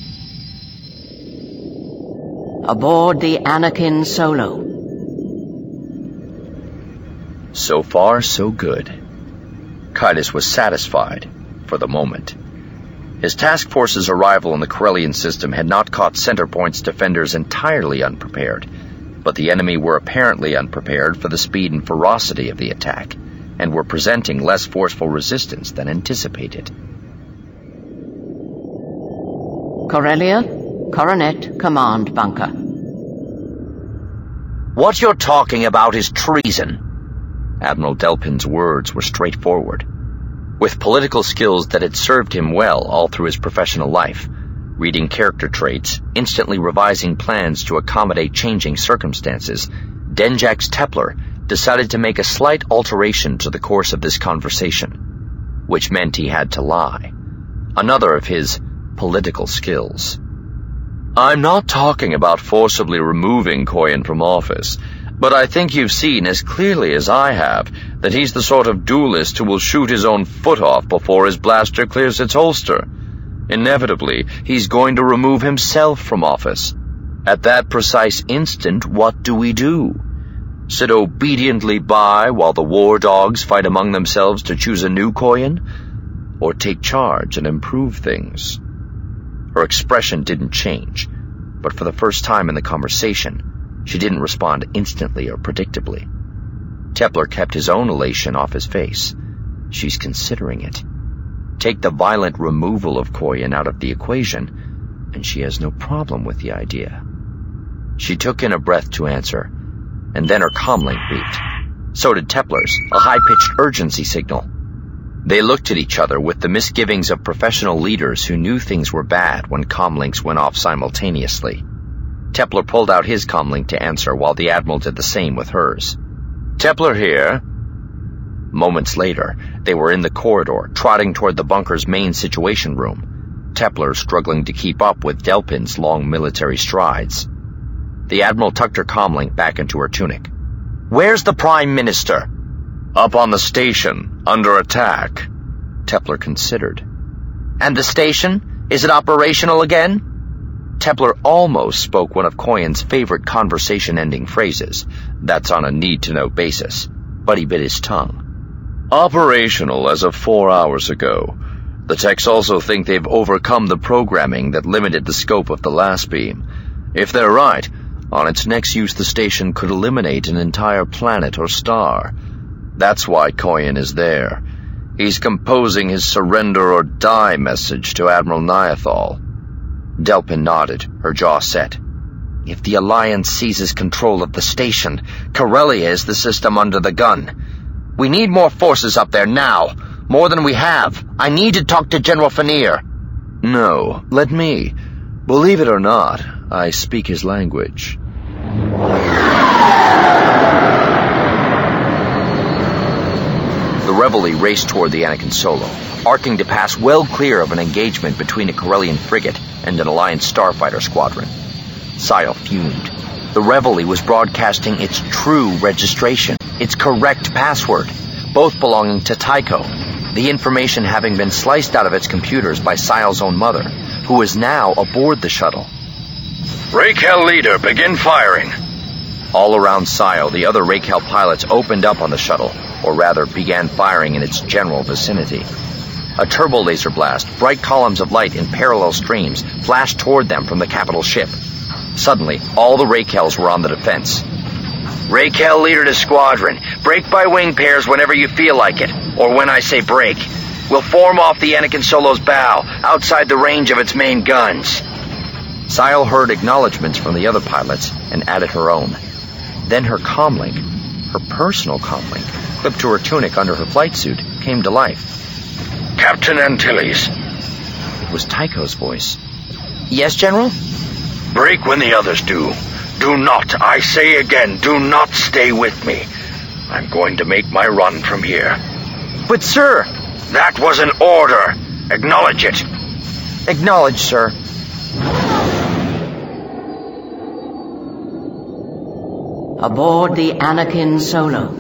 Speaker 3: Aboard the Anakin Solo.
Speaker 1: So far, so good. Kaitis was satisfied, for the moment. His task force's arrival in the Corellian system had not caught Centerpoint's defenders entirely unprepared, but the enemy were apparently unprepared for the speed and ferocity of the attack, and were presenting less forceful resistance than anticipated.
Speaker 3: Corellia, Coronet Command Bunker.
Speaker 2: What you're talking about is treason.
Speaker 1: Admiral Delpin's words were straightforward. With political skills that had served him well all through his professional life, reading character traits, instantly revising plans to accommodate changing circumstances, Denjax Tepler decided to make a slight alteration to the course of this conversation, which meant he had to lie. Another of his political skills. I'm not talking about forcibly removing Koyan from office.
Speaker 4: But I think you've seen as clearly as I have that he's the sort of duelist who will shoot his own foot off before his blaster clears its holster. Inevitably, he's going to remove himself from office. At that precise instant, what do? Sit obediently by while the war dogs fight among themselves to choose a new Koyan? Or take charge and improve things? Her expression didn't change, but for the first time in the conversation, she didn't respond instantly or predictably. Tepler kept his own elation off his face. She's considering it. Take the violent removal of Koyan out of the equation, and she has no problem with the idea. She took in a breath to answer, and then her comlink beeped. So did Tepler's, a high-pitched urgency signal. They looked at each other with the misgivings of professional leaders who knew things were bad when comlinks went off simultaneously. Tepler pulled out his comlink to answer while the Admiral did the same with hers. "Tepler here." Moments later, they were in the corridor, trotting toward the bunker's main situation room, Tepler struggling to keep up with Delpin's long military strides. The Admiral tucked her comlink back into her tunic. "Where's the Prime Minister?" "Up on the station, under attack," Tepler considered. "And the station? Is it operational again?" Tepler almost spoke one of Koyan's favorite conversation-ending phrases. That's on a need-to-know basis. But he bit his tongue. "Operational as of 4 hours ago. The techs also think they've overcome the programming that limited the scope of the last beam. If they're right, on its next use the station could eliminate an entire planet or star. That's why Koyan is there. He's composing his surrender or die message to Admiral Niathal." Delpin nodded, her jaw set. "If the Alliance seizes control of the station, Corellia is the system under the gun. We need more forces up there now, more than we have. I need to talk to General Fenrir." "No, let me. Believe it or not, I speak his language." The Reveille raced toward the Anakin Solo, arcing to pass well clear of an engagement between a Corellian frigate and an Alliance starfighter squadron. Sile fumed. The Reveille was broadcasting its true registration, its correct password, both belonging to Tycho, the information having been sliced out of its computers by Sile's own mother, who was now aboard the shuttle. "Raquel leader, begin firing."
Speaker 1: All around Sile, the other Raquel pilots opened up on the shuttle, or rather began firing in its general vicinity. A turbo laser blast, bright columns of light in parallel streams, flashed toward them from the capital ship. Suddenly, all the Raquels were on the defense. "Raquel leader to squadron. Break by wing pairs whenever you feel like it, or when I say break. We'll form off the Anakin Solo's bow, outside the range of its main guns." Sile heard acknowledgments from the other pilots and added her own. Then her comlink, her personal comlink, clipped to her tunic under her flight suit, came to life.
Speaker 4: "Captain Antilles."
Speaker 1: It was Tycho's voice. "Yes, General?"
Speaker 4: "Break when the others do. Do not, I say again, do not stay with me. I'm going to make my run from here."
Speaker 1: "But, sir—"
Speaker 4: "That was an order. Acknowledge it."
Speaker 1: "Acknowledged, sir."
Speaker 3: Aboard the Anakin Solo.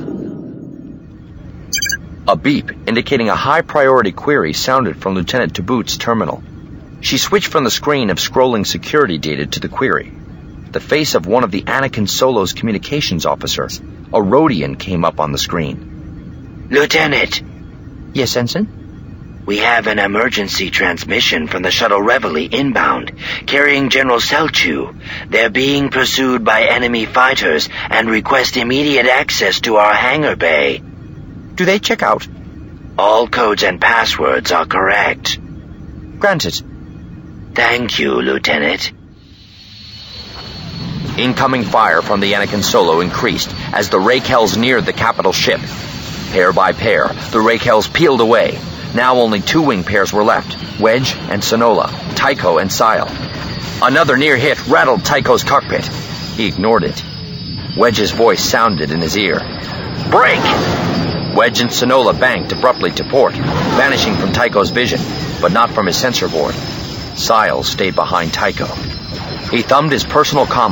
Speaker 1: A beep indicating a high-priority query sounded from Lieutenant Taboot's terminal. She switched from the screen of scrolling security data to the query. The face of one of the Anakin Solo's communications officers, a Rhodian, came up on the screen.
Speaker 2: "Lieutenant."
Speaker 1: "Yes, Ensign?"
Speaker 2: "We have an emergency transmission from the shuttle Reveille inbound, carrying General Selchu. They're being pursued by enemy fighters and request immediate access to our hangar bay."
Speaker 1: "Do they check out?"
Speaker 2: "All codes and passwords are correct."
Speaker 1: "Granted."
Speaker 2: "Thank you, Lieutenant."
Speaker 1: Incoming fire from the Anakin Solo increased as the Raquels neared the capital ship. Pair by pair, the Raquels peeled away. Now only 2 wing pairs were left, Wedge and Sonola, Tycho and Sile. Another near hit rattled Tycho's cockpit. He ignored it. Wedge's voice sounded in his ear. "Break!" Wedge and Sonola banked abruptly to port, vanishing from Tycho's vision, but not from his sensor board. Sile stayed behind Tycho. He thumbed his personal comlink,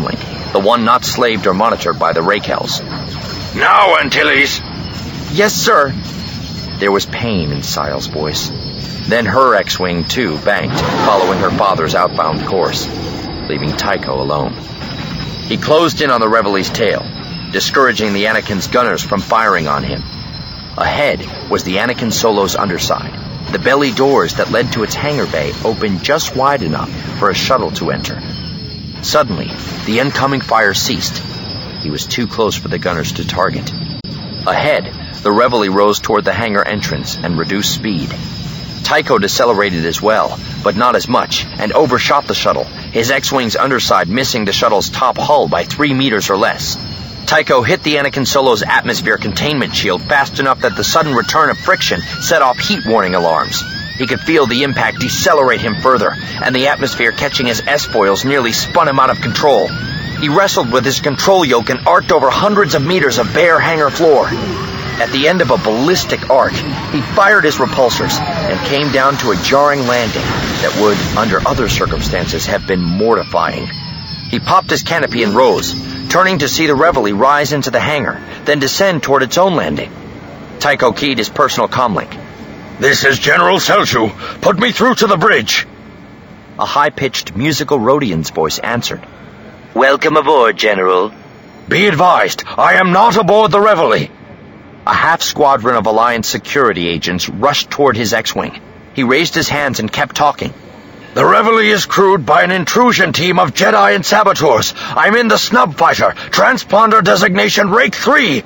Speaker 1: the one not slaved or monitored by the Rakels.
Speaker 4: Now, Antilles!
Speaker 1: Yes, sir. There was pain in Sile's voice. Then her X-Wing, too, banked, following her father's outbound course, leaving Tycho alone. He closed in on the Reveille's tail, discouraging the Anakin's gunners from firing on him. Ahead was the Anakin Solo's underside. The belly doors that led to its hangar bay opened just wide enough for a shuttle to enter. Suddenly, the incoming fire ceased. He was too close for the gunners to target. Ahead, the Reveille rose toward the hangar entrance and reduced speed. Tycho decelerated as well, but not as much, and overshot the shuttle, his X-Wing's underside missing the shuttle's top hull by 3 meters or less. Tycho hit the Anakin Solo's atmosphere containment shield fast enough that the sudden return of friction set off heat warning alarms. He could feel the impact decelerate him further, and the atmosphere catching his S-foils nearly spun him out of control. He wrestled with his control yoke and arced over hundreds of meters of bare hangar floor. At the end of a ballistic arc, he fired his repulsors and came down to a jarring landing that would, under other circumstances, have been mortifying. He popped his canopy and rose, turning to see the Reveille rise into the hangar, then descend toward its own landing. Tycho keyed his personal comlink.
Speaker 4: This is General Selchu. Put me through to the bridge.
Speaker 1: A high-pitched musical Rhodian's voice answered.
Speaker 2: Welcome aboard, General.
Speaker 4: Be advised, I am not aboard the Reveille.
Speaker 1: A half-squadron of Alliance security agents rushed toward his X-Wing. He raised his hands and kept talking.
Speaker 4: The Reveille is crewed by an intrusion team of Jedi and saboteurs. I'm in the Snub Fighter. Transponder designation Rake 3.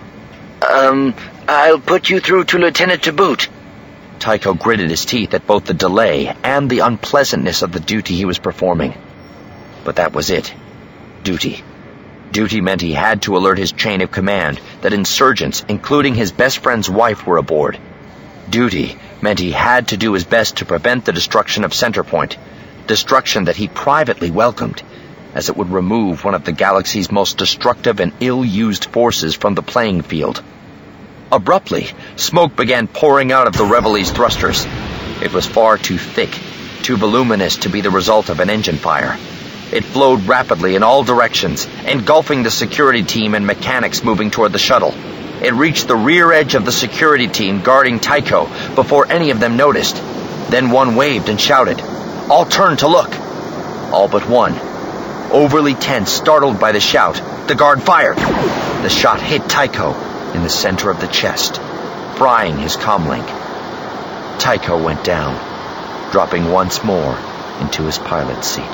Speaker 2: I'll put you through to Lieutenant to boot.
Speaker 1: Tycho gritted his teeth at both the delay and the unpleasantness of the duty he was performing. But that was it. Duty. Duty meant he had to alert his chain of command that insurgents, including his best friend's wife, were aboard. Duty meant he had to do his best to prevent the destruction of Centerpoint, destruction that he privately welcomed, as it would remove one of the galaxy's most destructive and ill-used forces from the playing field. Abruptly, smoke began pouring out of the Reveille's thrusters. It was far too thick, too voluminous to be the result of an engine fire. It flowed rapidly in all directions, engulfing the security team and mechanics moving toward the shuttle. It reached the rear edge of the security team guarding Tycho before any of them noticed. Then one waved and shouted. All turned to look. All but one. Overly tense, startled by the shout, the guard fired. The shot hit Tycho in the center of the chest, frying his comlink. Tycho went down, dropping once more into his pilot's seat.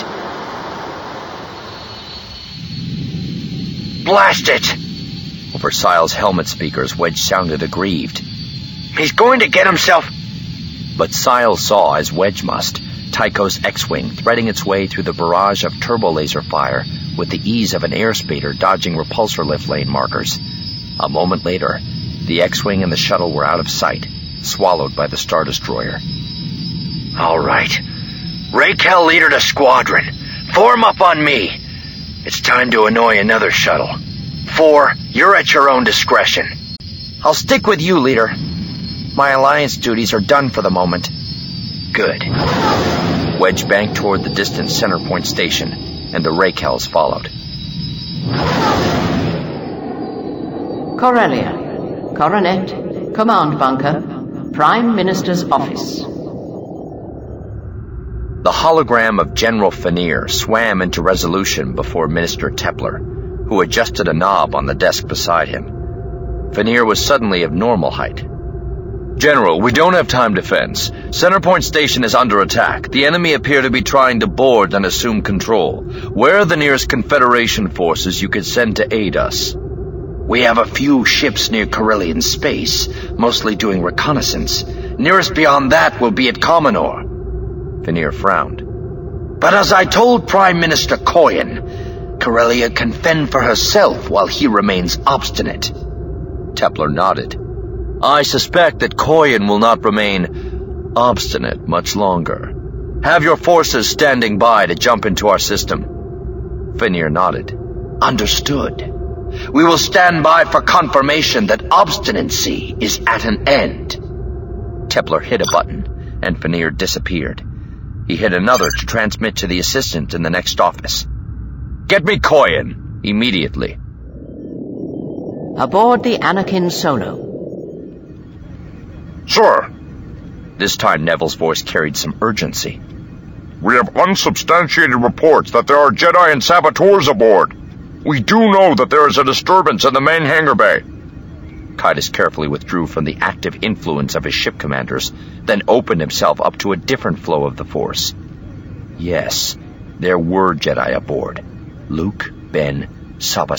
Speaker 2: Blast it!
Speaker 1: Over Sile's helmet speakers, Wedge sounded aggrieved.
Speaker 2: He's going to get himself...
Speaker 1: But Sile saw, as Wedge must, Tycho's X-Wing threading its way through the barrage of turbo-laser fire with the ease of an airspeeder dodging repulsor lift lane markers. A moment later, the X-Wing and the shuttle were out of sight, swallowed by the Star Destroyer.
Speaker 2: All right. Rakel leader to squadron. Form up on me. It's time to annoy another shuttle. 4, you're at your own discretion.
Speaker 1: I'll stick with you, leader. My Alliance duties are done for the moment.
Speaker 2: Good.
Speaker 1: Wedge banked toward the distant Centerpoint station, and the Rakels followed.
Speaker 3: Corellia, Coronet, Command Bunker, Prime Minister's Office.
Speaker 1: The hologram of General Fenir swam into resolution before Minister Tepler, who adjusted a knob on the desk beside him. Fenir was suddenly of normal height.
Speaker 4: General, we don't have time to fence. Centerpoint Station is under attack. The enemy appear to be trying to board and assume control. Where are the nearest Confederation forces you could send to aid us?
Speaker 5: We have a few ships near Corellian space, mostly doing reconnaissance. Nearest beyond that will be at Comenor.
Speaker 1: Fenir frowned.
Speaker 5: But as I told Prime Minister Koyan, Corellia can fend for herself while he remains obstinate.
Speaker 1: Tepler nodded.
Speaker 4: I suspect that Koyan will not remain obstinate much longer. Have your forces standing by to jump into our system.
Speaker 1: Fenir nodded.
Speaker 5: Understood. We will stand by for confirmation that obstinacy is at an end.
Speaker 1: Tepler hit a button, and Fenir disappeared. He hit another to transmit to the assistant in the next office.
Speaker 4: Get me Koyan,
Speaker 1: Immediately.
Speaker 3: Aboard the Anakin Solo.
Speaker 6: Sir,
Speaker 1: This time Neville's voice carried some urgency.
Speaker 6: we have unsubstantiated reports that there are Jedi and saboteurs aboard. We do know that there is a disturbance in the main hangar bay.
Speaker 1: Kaitis carefully withdrew from the active influence of his ship commanders, then opened himself up to a different flow of the Force. Yes, there were Jedi aboard. Luke, Ben, Saba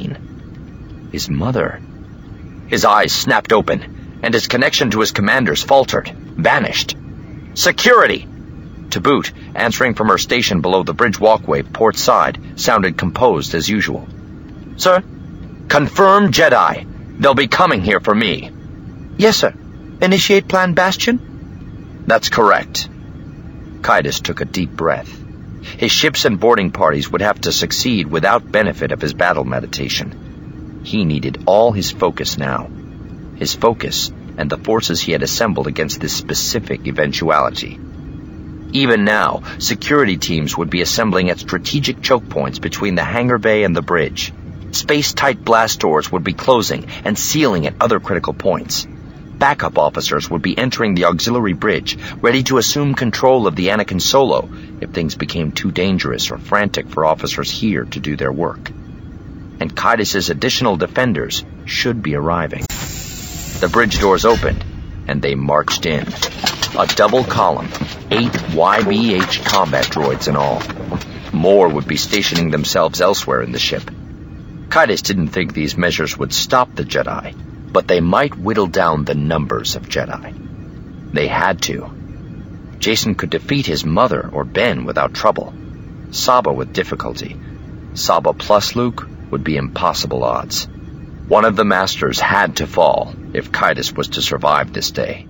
Speaker 1: 17. His mother. His eyes snapped open, and his connection to his commanders faltered, vanished. Security! To boot, answering from her station below the bridge walkway, port side, sounded composed as usual. Sir? Confirm Jedi. They'll be coming here for me. Yes, sir. Initiate Plan Bastion? That's correct. Kaitis took a deep breath. His ships and boarding parties would have to succeed without benefit of his battle meditation. He needed all his focus now. His focus and the forces he had assembled against this specific eventuality. Even now, security teams would be assembling at strategic choke points between the hangar bay and the bridge. Space-tight blast doors would be closing and sealing at other critical points. Backup officers would be entering the auxiliary bridge, ready to assume control of the Anakin Solo if things became too dangerous or frantic for officers here to do their work. And Kaitis' additional defenders should be arriving. The bridge doors opened, and they marched in. A double column, 8 YBH combat droids in all. More would be stationing themselves elsewhere in the ship. Kaitis didn't think these measures would stop the Jedi, but they might whittle down the numbers of Jedi. They had to. Jacen could defeat his mother or Ben without trouble. Saba with difficulty. Saba plus Luke would be impossible odds. One of the masters had to fall if Kaitis was to survive this day.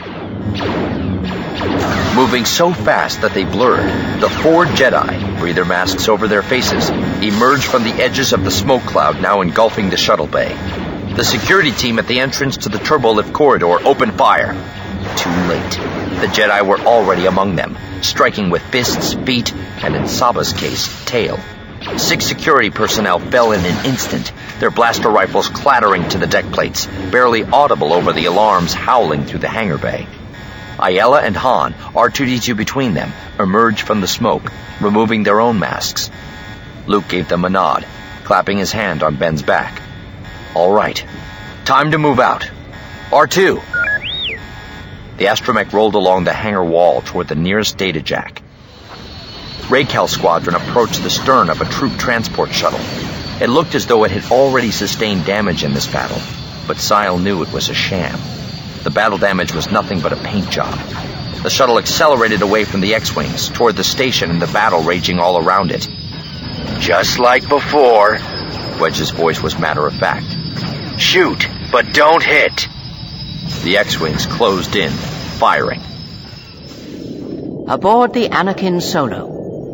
Speaker 1: Moving so fast that they blurred, the 4 Jedi, breather masks over their faces, emerged from the edges of the smoke cloud now engulfing the shuttle bay. The security team at the entrance to the turbolift corridor opened fire. Too late. The Jedi were already among them, striking with fists, feet, and in Saba's case, tail. 6 security personnel fell in an instant, their blaster rifles clattering to the deck plates, barely audible over the alarms howling through the hangar bay. Ayala and Han, R2-D2 between them, emerged from the smoke, removing their own masks. Luke gave them a nod, clapping his hand on Ben's back. All right, time to move out. R2! The astromech rolled along the hangar wall toward the nearest data jack. Rakel Squadron approached the stern of a troop transport shuttle. It looked as though it had already sustained damage in this battle, but Sile knew it was a sham. The battle damage was nothing but a paint job. The shuttle accelerated away from the X-Wings, toward the station and the battle raging all around it.
Speaker 5: Just like before.
Speaker 1: Wedge's voice was matter-of-fact.
Speaker 5: Shoot, but don't hit.
Speaker 1: The X-Wings closed in, firing.
Speaker 3: Aboard the Anakin Solo.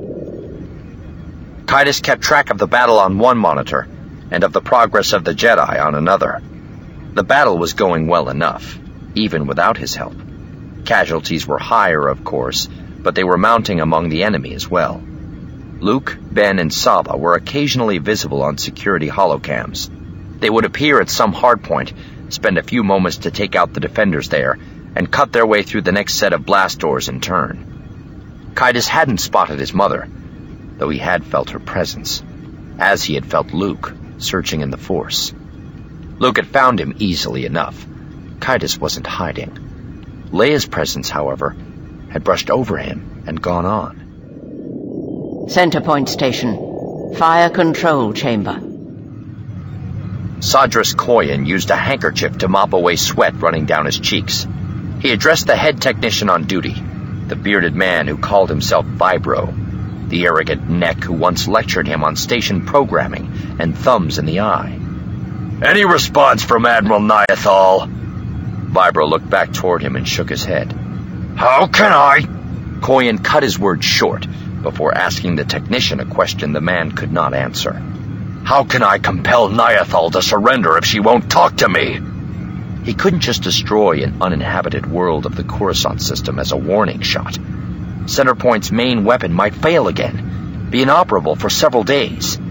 Speaker 1: Kaitis kept track of the battle on one monitor, and of the progress of the Jedi on another. The battle was going well enough, even without his help. Casualties were higher, of course, but they were mounting among the enemy as well. Luke, Ben, and Saba were occasionally visible on security holocams. They would appear at some hardpoint, spend a few moments to take out the defenders there, and cut their way through the next set of blast doors in turn. Kaitis hadn't spotted his mother, though he had felt her presence, as he had felt Luke searching in the Force. Luke had found him easily enough. Kaitis wasn't hiding. Leia's presence, however, had brushed over him and gone on.
Speaker 3: Center point station. Fire control chamber.
Speaker 1: Sadras Koyan used a handkerchief to mop away sweat running down his cheeks. He addressed the head technician on duty, the bearded man who called himself Vibro, the arrogant neck who once lectured him on station programming and thumbs in the eye.
Speaker 4: Any response from Admiral Niathal?
Speaker 1: Vibro looked back toward him and shook his head.
Speaker 4: How can I?
Speaker 1: Koyan cut his words short before asking the technician a question the man could not answer.
Speaker 4: How can I compel Niathal to surrender if she won't talk to me?
Speaker 1: He couldn't just destroy an uninhabited world of the Coruscant system as a warning shot. Centerpoint's main weapon might fail again, be inoperable for several days.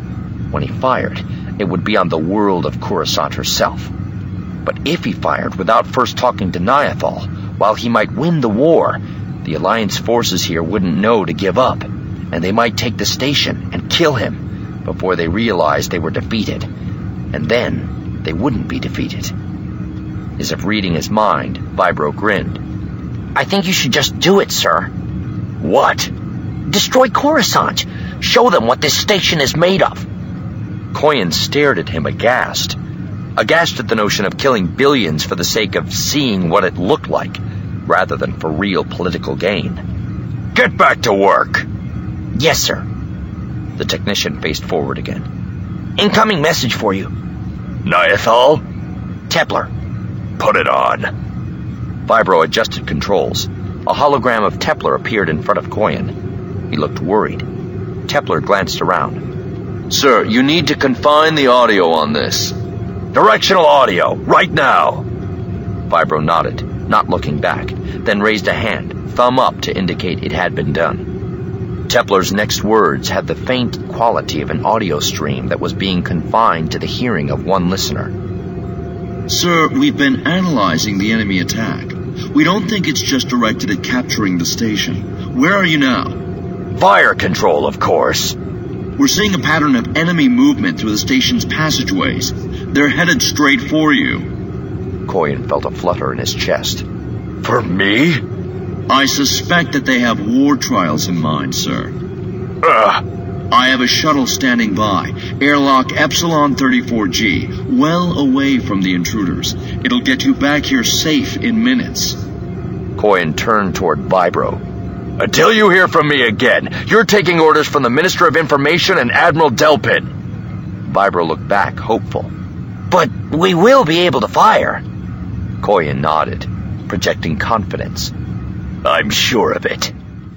Speaker 1: When he fired, it would be on the world of Coruscant herself. But if he fired without first talking to Niathal, while he might win the war, the Alliance forces here wouldn't know to give up, and they might take the station and kill him before they realized they were defeated. And then they wouldn't be defeated. As if reading his mind, Vibro grinned.
Speaker 2: I think you should just do it, sir.
Speaker 1: What?
Speaker 2: Destroy Coruscant. Show them what this station is made of.
Speaker 1: Koyan stared at him aghast at the notion of killing billions for the sake of seeing what it looked like, rather than for real political gain. Get back to work!
Speaker 2: Yes, sir.
Speaker 1: The technician faced forward again.
Speaker 2: Incoming message for you.
Speaker 6: Niathal?
Speaker 2: Templar.
Speaker 6: Put it on.
Speaker 1: Vibro adjusted controls. A hologram of Templar appeared in front of Koyan. He looked worried. Templar glanced around.
Speaker 4: Sir, you need to confine the audio on this.
Speaker 6: Directional audio, right now.
Speaker 1: Vibro nodded, not looking back, then raised a hand, thumb up to indicate it had been done. Templar's next words had the faint quality of an audio stream that was being confined to the hearing of one listener.
Speaker 7: Sir, we've been analyzing the enemy attack. We don't think it's just directed at capturing the station. Where are you now?
Speaker 6: Fire control, of course.
Speaker 7: We're seeing a pattern of enemy movement through the station's passageways. They're headed straight for you.
Speaker 1: Koyan felt a flutter in his chest.
Speaker 6: For me?
Speaker 7: I suspect that they have war trials in mind, sir. I have a shuttle standing by, airlock Epsilon 34G, well away from the intruders. It'll get you back here safe in minutes.
Speaker 1: Koyan turned toward Vibro.
Speaker 6: Until you hear from me again, you're taking orders from the Minister of Information and Admiral Delpin.
Speaker 1: Vibro looked back, hopeful.
Speaker 2: But we will be able to fire.
Speaker 1: Koyan nodded, projecting confidence.
Speaker 6: I'm sure of it.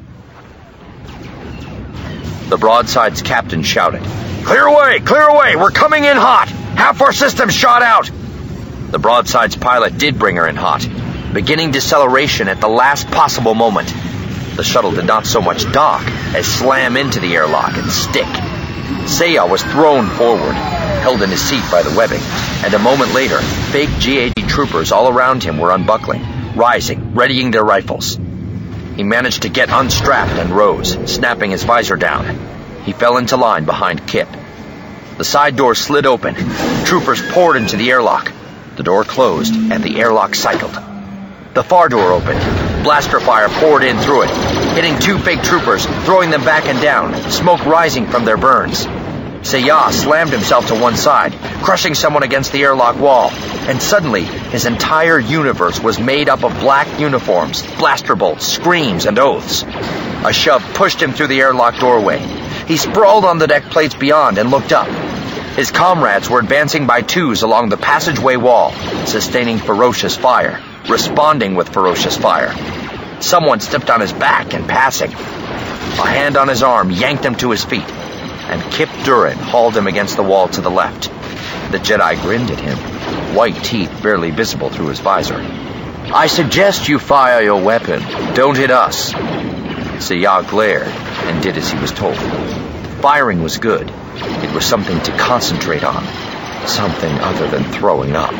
Speaker 1: The broadside's captain shouted.
Speaker 6: Clear away! Clear away! We're coming in hot! Half our systems shot out!
Speaker 1: The broadside's pilot did bring her in hot, beginning deceleration at the last possible moment. The shuttle did not so much dock as slam into the airlock and stick. Seiya was thrown forward, held in his seat by the webbing, and a moment later, fake GAG troopers all around him were unbuckling, rising, readying their rifles. He managed to get unstrapped and rose, snapping his visor down. He fell into line behind Kip. The side door slid open. Troopers poured into the airlock. The door closed, and the airlock cycled. The far door opened. Blaster fire poured in through it, hitting two fake troopers, throwing them back and down, smoke rising from their burns. Seiya slammed himself to one side, crushing someone against the airlock wall, and suddenly his entire universe was made up of black uniforms, blaster bolts, screams, and oaths. A shove pushed him through the airlock doorway. He sprawled on the deck plates beyond and looked up. His comrades were advancing by twos along the passageway wall, sustaining ferocious fire, responding with ferocious fire. Someone stepped on his back in passing. A hand on his arm yanked him to his feet, and Kip Durin hauled him against the wall to the left. The Jedi grinned at him, white teeth barely visible through his visor. I suggest you fire your weapon. Don't hit us. Seiya glared and did as he was told. Firing was good. It was something to concentrate on. Something other than throwing up.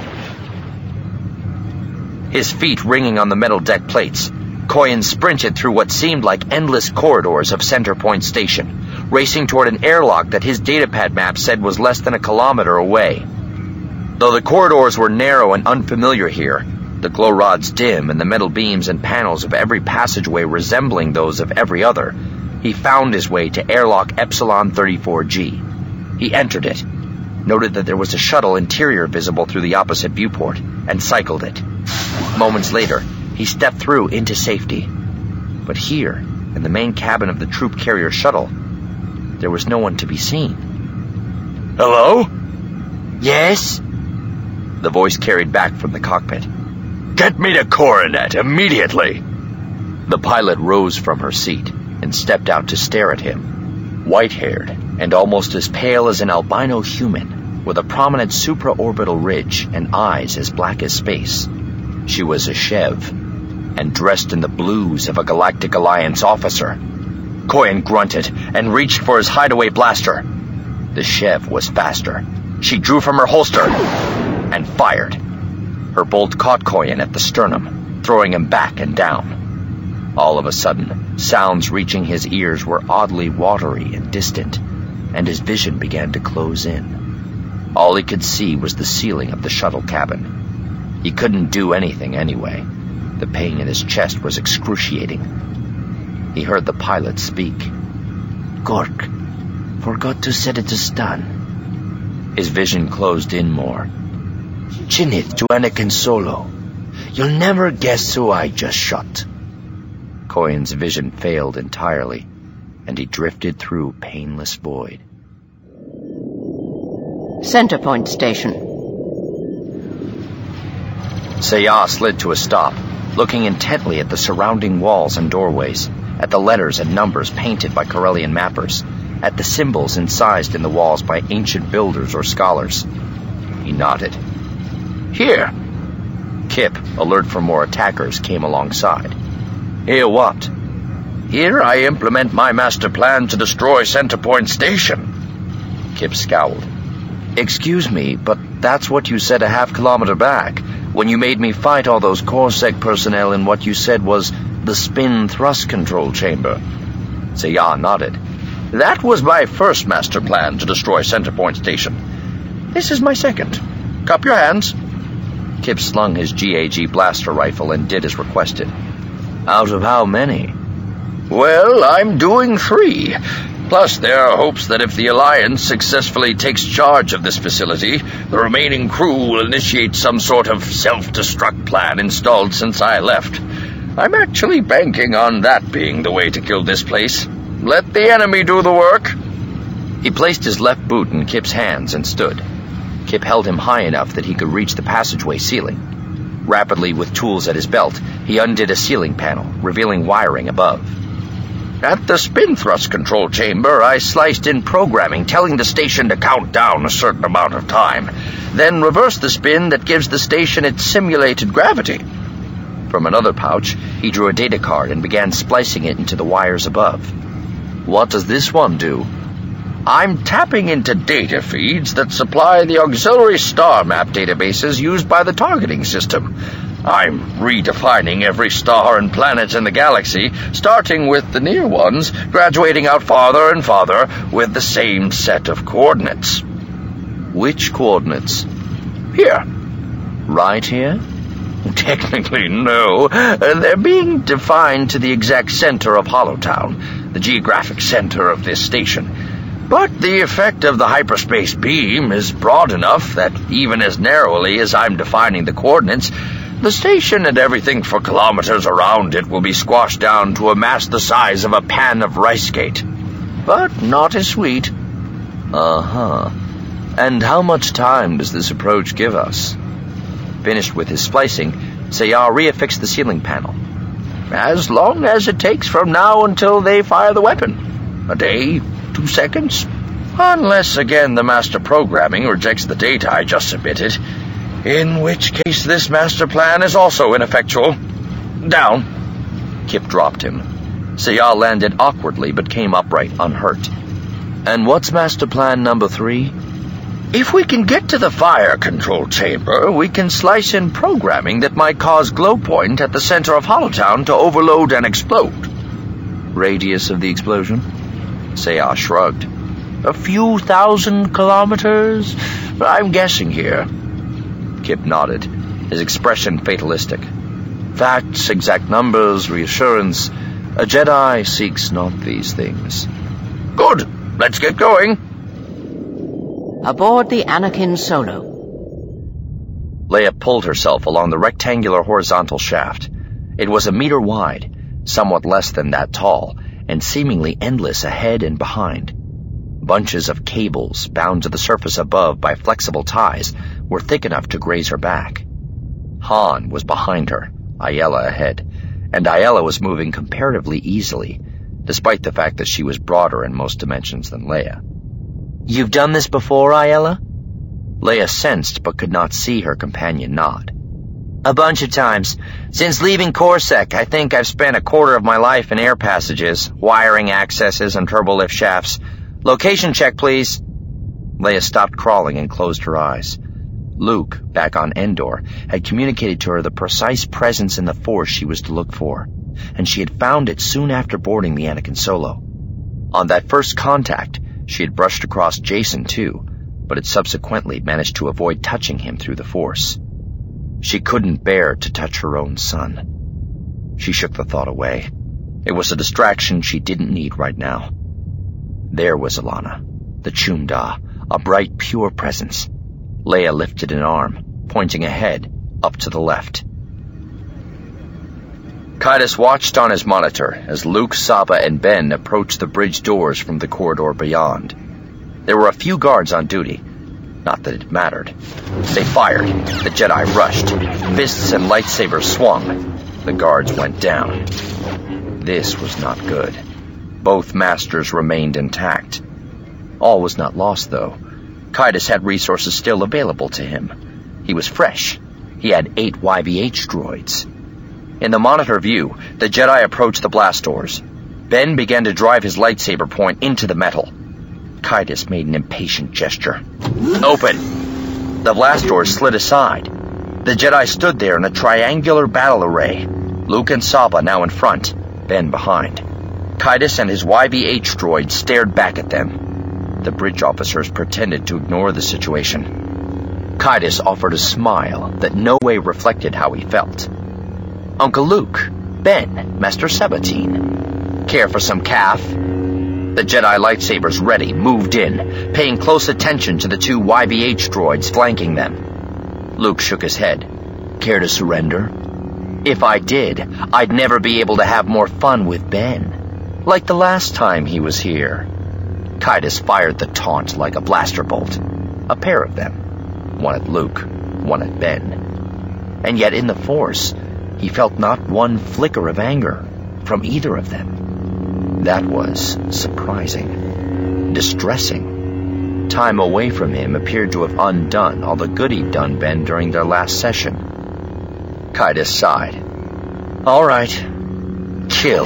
Speaker 1: His feet ringing on the metal deck plates, Koyan sprinted through what seemed like endless corridors of Center Point Station, racing toward an airlock that his datapad map said was less than a kilometer away. Though the corridors were narrow and unfamiliar here, the glow rods dim and the metal beams and panels of every passageway resembling those of every other, he found his way to airlock Epsilon 34G. He entered it, noted that there was a shuttle interior visible through the opposite viewport, and cycled it. Moments later, he stepped through into safety. But here, in the main cabin of the troop carrier shuttle, there was no one to be seen.
Speaker 6: Hello?
Speaker 2: Yes?
Speaker 1: The voice carried back from the cockpit.
Speaker 6: Get me to Coronet immediately!
Speaker 1: The pilot rose from her seat and stepped out to stare at him, white-haired and almost as pale as an albino human, with a prominent supraorbital ridge and eyes as black as space. She was a Shev, and dressed in the blues of a Galactic Alliance officer. Koyan grunted and reached for his hideaway blaster. The Shev was faster. She drew from her holster and fired. Her bolt caught Koyan at the sternum, throwing him back and down. All of a sudden, sounds reaching his ears were oddly watery and distant, and his vision began to close in. All he could see was the ceiling of the shuttle cabin. He couldn't do anything anyway. The pain in his chest was excruciating. He heard the pilot speak.
Speaker 2: Gork, forgot to set it to stun.
Speaker 1: His vision closed in more.
Speaker 2: Chinith to Anakin Solo. You'll never guess who I just shot.
Speaker 1: Koyan's vision failed entirely, and he drifted through painless void.
Speaker 3: Centerpoint Station.
Speaker 1: Sayah slid to a stop, looking intently at the surrounding walls and doorways, at the letters and numbers painted by Corellian mappers, at the symbols incised in the walls by ancient builders or scholars. He nodded.
Speaker 4: Here.
Speaker 1: Kip, alert for more attackers, came alongside.
Speaker 4: Here what? Here I implement my master plan to destroy Centerpoint Station.
Speaker 1: Kip scowled. Excuse me, but that's what you said a half-kilometer back, when you made me fight all those CorSec personnel in what you said was the spin thrust control chamber.
Speaker 4: Sayah nodded. That was my first master plan to destroy Centerpoint Station. This is my second. Cup your hands.
Speaker 1: Kip slung his GAG blaster rifle and did as requested. Out of how many?
Speaker 4: Well, I'm doing 3. Plus, there are hopes that if the Alliance successfully takes charge of this facility, the remaining crew will initiate some sort of self-destruct plan installed since I left. I'm actually banking on that being the way to kill this place. Let the enemy do the work.
Speaker 1: He placed his left boot in Kip's hands and stood. Kip held him high enough that he could reach the passageway ceiling. Rapidly, with tools at his belt, he undid a ceiling panel, revealing wiring above.
Speaker 4: At the spin thrust control chamber, I sliced in programming telling the station to count down a certain amount of time, then reverse the spin that gives the station its simulated gravity.
Speaker 1: From another pouch, he drew a data card and began splicing it into the wires above. What does this one do?
Speaker 4: I'm tapping into data feeds that supply the auxiliary star map databases used by the targeting system. I'm redefining every star and planet in the galaxy, starting with the near ones, graduating out farther and farther with the same set of coordinates.
Speaker 1: Which coordinates?
Speaker 4: Here.
Speaker 1: Right here?
Speaker 4: Technically, no. They're being defined to the exact center of Hollowtown, the geographic center of this station. But the effect of the hyperspace beam is broad enough that even as narrowly as I'm defining the coordinates, the station and everything for kilometers around it will be squashed down to a mass the size of a pan of rice cake. But not as sweet.
Speaker 1: Uh-huh. And how much time does this approach give us? Finished with his splicing, Sayah reaffixed the ceiling panel.
Speaker 4: As long as it takes from now until they fire the weapon. A day, 2 seconds. Unless, again, the master programming rejects the data I just submitted. In which case this master plan is also ineffectual. Down.
Speaker 1: Kip dropped him. Sayah landed awkwardly but came upright, unhurt. And what's master plan number 3?
Speaker 4: If we can get to the fire control chamber, we can slice in programming that might cause Glowpoint at the center of Hollowtown to overload and explode.
Speaker 1: Radius of the explosion? Sayah shrugged.
Speaker 4: A few thousand kilometers? I'm guessing here.
Speaker 1: Kip nodded, his expression fatalistic. Facts, exact numbers, reassurance. A Jedi seeks not these things.
Speaker 4: Good. Let's get going.
Speaker 3: Aboard the Anakin Solo.
Speaker 1: Leia pulled herself along the rectangular horizontal shaft. It was 1 meter wide, somewhat less than that tall, and seemingly endless ahead and behind. Bunches of cables, bound to the surface above by flexible ties, were thick enough to graze her back. Han was behind her, Aayla ahead, and Aayla was moving comparatively easily, despite the fact that she was broader in most dimensions than Leia.
Speaker 2: You've done this before, Aayla?
Speaker 1: Leia sensed but could not see her companion nod.
Speaker 2: A bunch of times. Since leaving CorSec, I think I've spent a quarter of my life in air passages, wiring accesses and turbolift shafts. Location check, please.
Speaker 1: Leia stopped crawling and closed her eyes. Luke, back on Endor, had communicated to her the precise presence in the Force she was to look for, and she had found it soon after boarding the Anakin Solo. On that first contact, she had brushed across Jacen too, but had subsequently managed to avoid touching him through the Force. She couldn't bear to touch her own son. She shook the thought away. It was a distraction she didn't need right now. There was Ilana, the Chumda, a bright, pure presence. Leia lifted an arm, pointing ahead, up to the left. Kaitis watched on his monitor as Luke, Saba, and Ben approached the bridge doors from the corridor beyond. There were a few guards on duty. Not that it mattered. They fired. The Jedi rushed. Fists and lightsabers swung. The guards went down. This was not good. Both masters remained intact. All was not lost, though. Kaitis had resources still available to him. He was fresh. He had 8 YVH droids. In the monitor view, the Jedi approached the blast doors. Ben began to drive his lightsaber point into the metal. Kaitis made an impatient gesture. Open! The blast doors slid aside. The Jedi stood there in a triangular battle array. Luke and Saba now in front, Ben behind. Kaitis and his YVH droid stared back at them. The bridge officers pretended to ignore the situation. Kaitis offered a smile that no way reflected how he felt. Uncle Luke, Ben, Master Sabatine. Care for some calf? The Jedi lightsabers ready, moved in, paying close attention to the 2 YVH droids flanking them. Luke shook his head. Care to surrender? If I did, I'd never be able to have more fun with Ben. Like the last time he was here. Kaitis fired the taunt like a blaster bolt. A pair of them. One at Luke, one at Ben. And yet in the Force, he felt not one flicker of anger from either of them. That was surprising. Distressing. Time away from him appeared to have undone all the good he'd done Ben during their last session. Kaitis sighed. All right. Kill.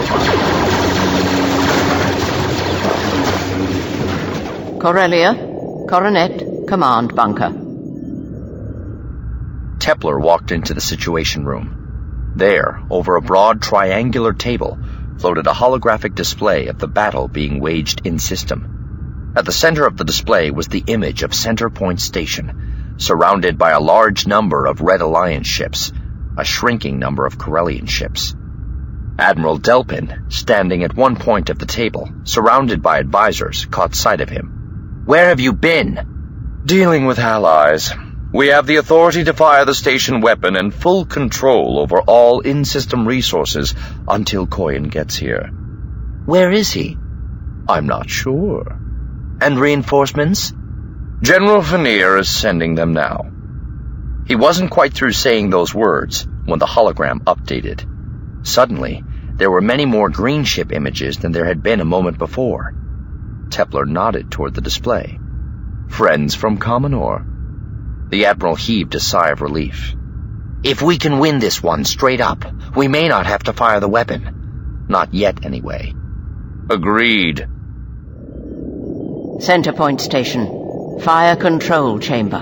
Speaker 3: Corellia, Coronet, command bunker.
Speaker 1: Tepler walked into the Situation Room. There, over a broad triangular table, floated a holographic display of the battle being waged in system. At the center of the display was the image of Centerpoint Station, surrounded by a large number of Red Alliance ships, a shrinking number of Corellian ships. Admiral Delpin, standing at one point of the table, surrounded by advisors, caught sight of him. Where have you been?
Speaker 4: Dealing with allies. We have the authority to fire the station weapon and full control over all in-system resources until Koyan gets here.
Speaker 2: Where is he?
Speaker 4: I'm not sure.
Speaker 2: And reinforcements?
Speaker 4: General Veneer is sending them now.
Speaker 1: He wasn't quite through saying those words when the hologram updated. Suddenly, there were many more green ship images than there had been a moment before. Tepler nodded toward the display. Friends from Cominor. The Admiral heaved a sigh of relief.
Speaker 2: If we can win this one straight up, we may not have to fire the weapon. Not yet, anyway.
Speaker 4: Agreed.
Speaker 3: Centerpoint Station. Fire control chamber.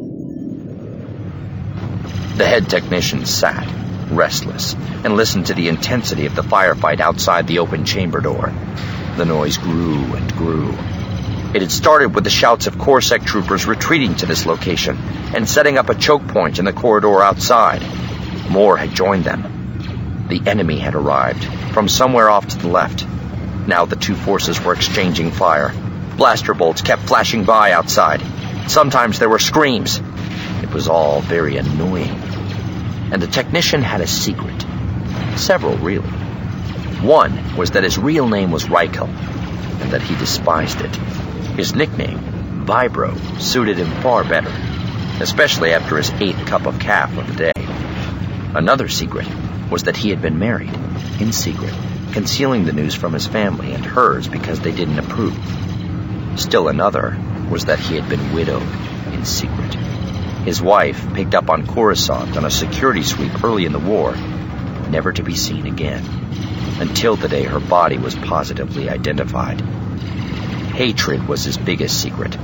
Speaker 1: The head technician sat, restless, and listened to the intensity of the firefight outside the open chamber door. The noise grew and grew. It had started with the shouts of Corpsec troopers retreating to this location and setting up a choke point in the corridor outside. More had joined them. The enemy had arrived, from somewhere off to the left. Now the two forces were exchanging fire. Blaster bolts kept flashing by outside. Sometimes there were screams. It was all very annoying. And the technician had a secret. Several, really. One was that his real name was Rykel, and that he despised it. His nickname, Vibro, suited him far better, especially after his 8th cup of calf of the day. Another secret was that he had been married, in secret, concealing the news from his family and hers because they didn't approve. Still another was that he had been widowed, in secret. His wife picked up on Coruscant on a security sweep early in the war, never to be seen again, until the day her body was positively identified. Hatred was his biggest secret.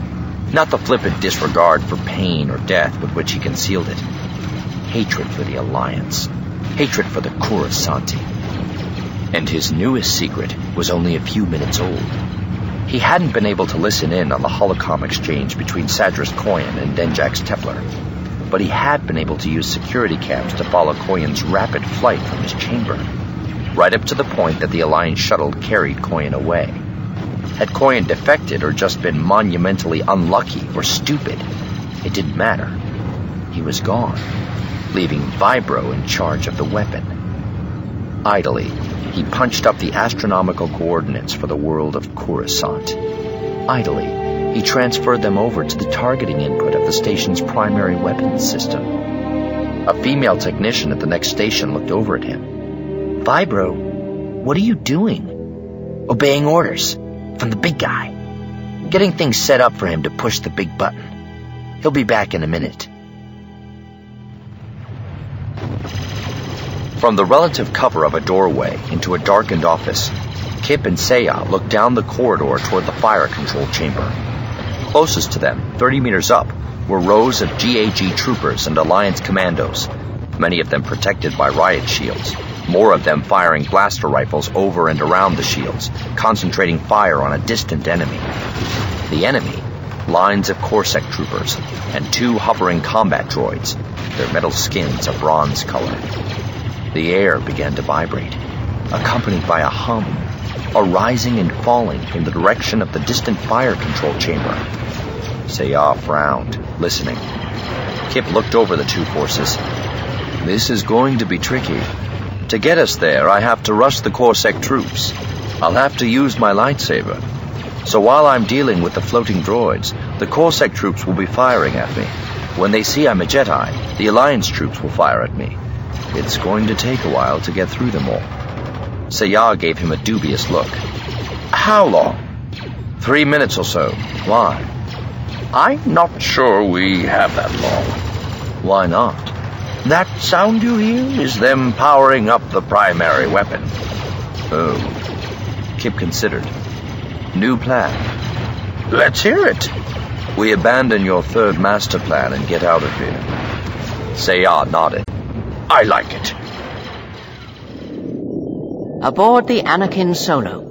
Speaker 1: Not the flippant disregard for pain or death with which he concealed it. Hatred for the Alliance. Hatred for the Coruscanti. And his newest secret was only a few minutes old. He hadn't been able to listen in on the holocom exchange between Sadris Koyan and Denjax Tepler, but he had been able to use security cams to follow Koyan's rapid flight from his chamber, right up to the point that the Alliance shuttle carried Koyan away. Had Koyan defected or just been monumentally unlucky or stupid, it didn't matter. He was gone, leaving Vibro in charge of the weapon. Idly, he punched up the astronomical coordinates for the world of Coruscant. Idly, he transferred them over to the targeting input of the station's primary weapons system. A female technician at the next station looked over at him.
Speaker 2: Vibro, what are you doing? Obeying orders from the big guy. Getting things set up for him to push the big button. He'll be back in a minute.
Speaker 1: From the relative cover of a doorway into a darkened office, Kip and Seiya looked down the corridor toward the fire control chamber. Closest to them, 30 meters up, were rows of GAG troopers and Alliance commandos, many of them protected by riot shields, more of them firing blaster rifles over and around the shields, concentrating fire on a distant enemy. The enemy, lines of Coruscant troopers, and 2 hovering combat droids, their metal skins a bronze color. The air began to vibrate, accompanied by a hum, a rising and falling from the direction of the distant fire control chamber. Seiya frowned, listening. Kip looked over the 2 forces. This is going to be tricky. To get us there, I have to rush the Coruscant troops. I'll have to use my lightsaber. So while I'm dealing with the floating droids, the Coruscant troops will be firing at me. When they see I'm a Jedi, the Alliance troops will fire at me. It's going to take a while to get through them all. Seiya gave him a dubious look. How long? 3 minutes or so. Why? I'm not sure we have that long. Why not? That sound you hear is them powering up the primary weapon. Oh. Kip considered. New plan. Let's hear it. We abandon your third master plan and get out of here. Seiya nodded. I like it.
Speaker 3: Aboard the Anakin Solo.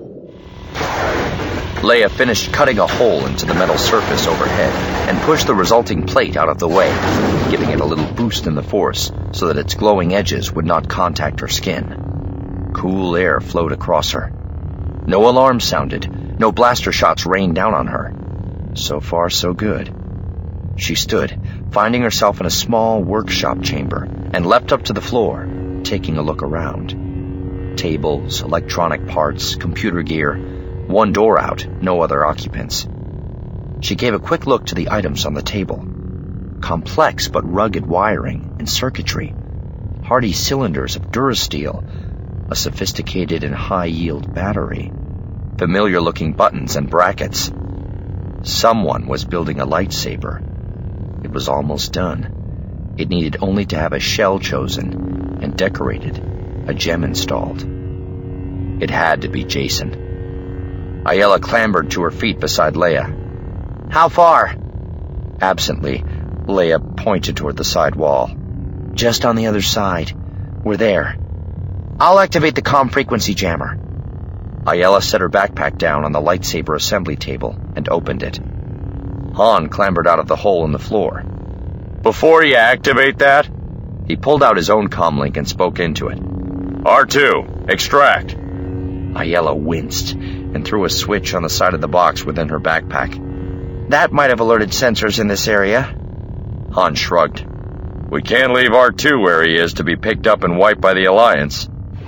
Speaker 1: Leia finished cutting a hole into the metal surface overhead and pushed the resulting plate out of the way, giving it a little boost in the force so that its glowing edges would not contact her skin. Cool air flowed across her. No alarm sounded, no blaster shots rained down on her. So far, so good. She stood, finding herself in a small workshop chamber, and leapt up to the floor, taking a look around. Tables, electronic parts, computer gear, 1 door out, no other occupants. She gave a quick look to the items on the table. Complex but rugged wiring and circuitry, hardy cylinders of Durasteel, a sophisticated and high-yield battery, familiar-looking buttons and brackets. Someone was building a lightsaber. It was almost done. It needed only to have a shell chosen and decorated, a gem installed. It had to be Jacen. Ayala clambered to her feet beside Leia. How far? Absently, Leia pointed toward the side wall. Just on the other side. We're there. I'll activate the comm frequency jammer. Ayala set her backpack down on the lightsaber assembly table and opened it. Han clambered out of the hole in the floor. Before you activate that, he pulled out his own comlink and spoke into it. R2, extract. Ayala winced and threw a switch on the side of the box within her backpack. That might have alerted sensors in this area. Han shrugged. We can't leave R2 where he is to be picked up and wiped by the Alliance.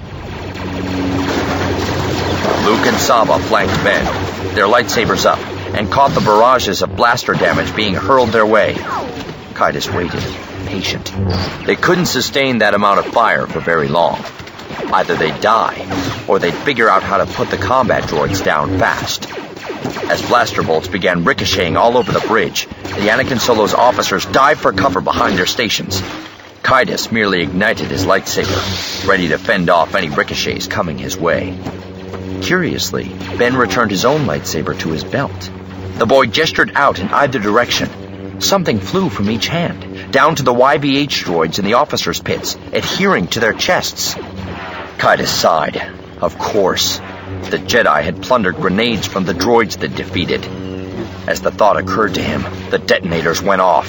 Speaker 1: Luke and Saba flanked Ben, their lightsabers up, and caught the barrages of blaster damage being hurled their way. Kaitis waited, patient. They couldn't sustain that amount of fire for very long. Either they'd die, or they'd figure out how to put the combat droids down fast. As blaster bolts began ricocheting all over the bridge, the Anakin Solo's officers dived for cover behind their stations. Kaitis merely ignited his lightsaber, ready to fend off any ricochets coming his way. Curiously, Ben returned his own lightsaber to his belt. The boy gestured out in either direction. Something flew from each hand, down to the YVH droids in the officers' pits, adhering to their chests. Kaitis sighed. Of course. The Jedi had plundered grenades from the droids they'd defeated. As the thought occurred to him, the detonators went off.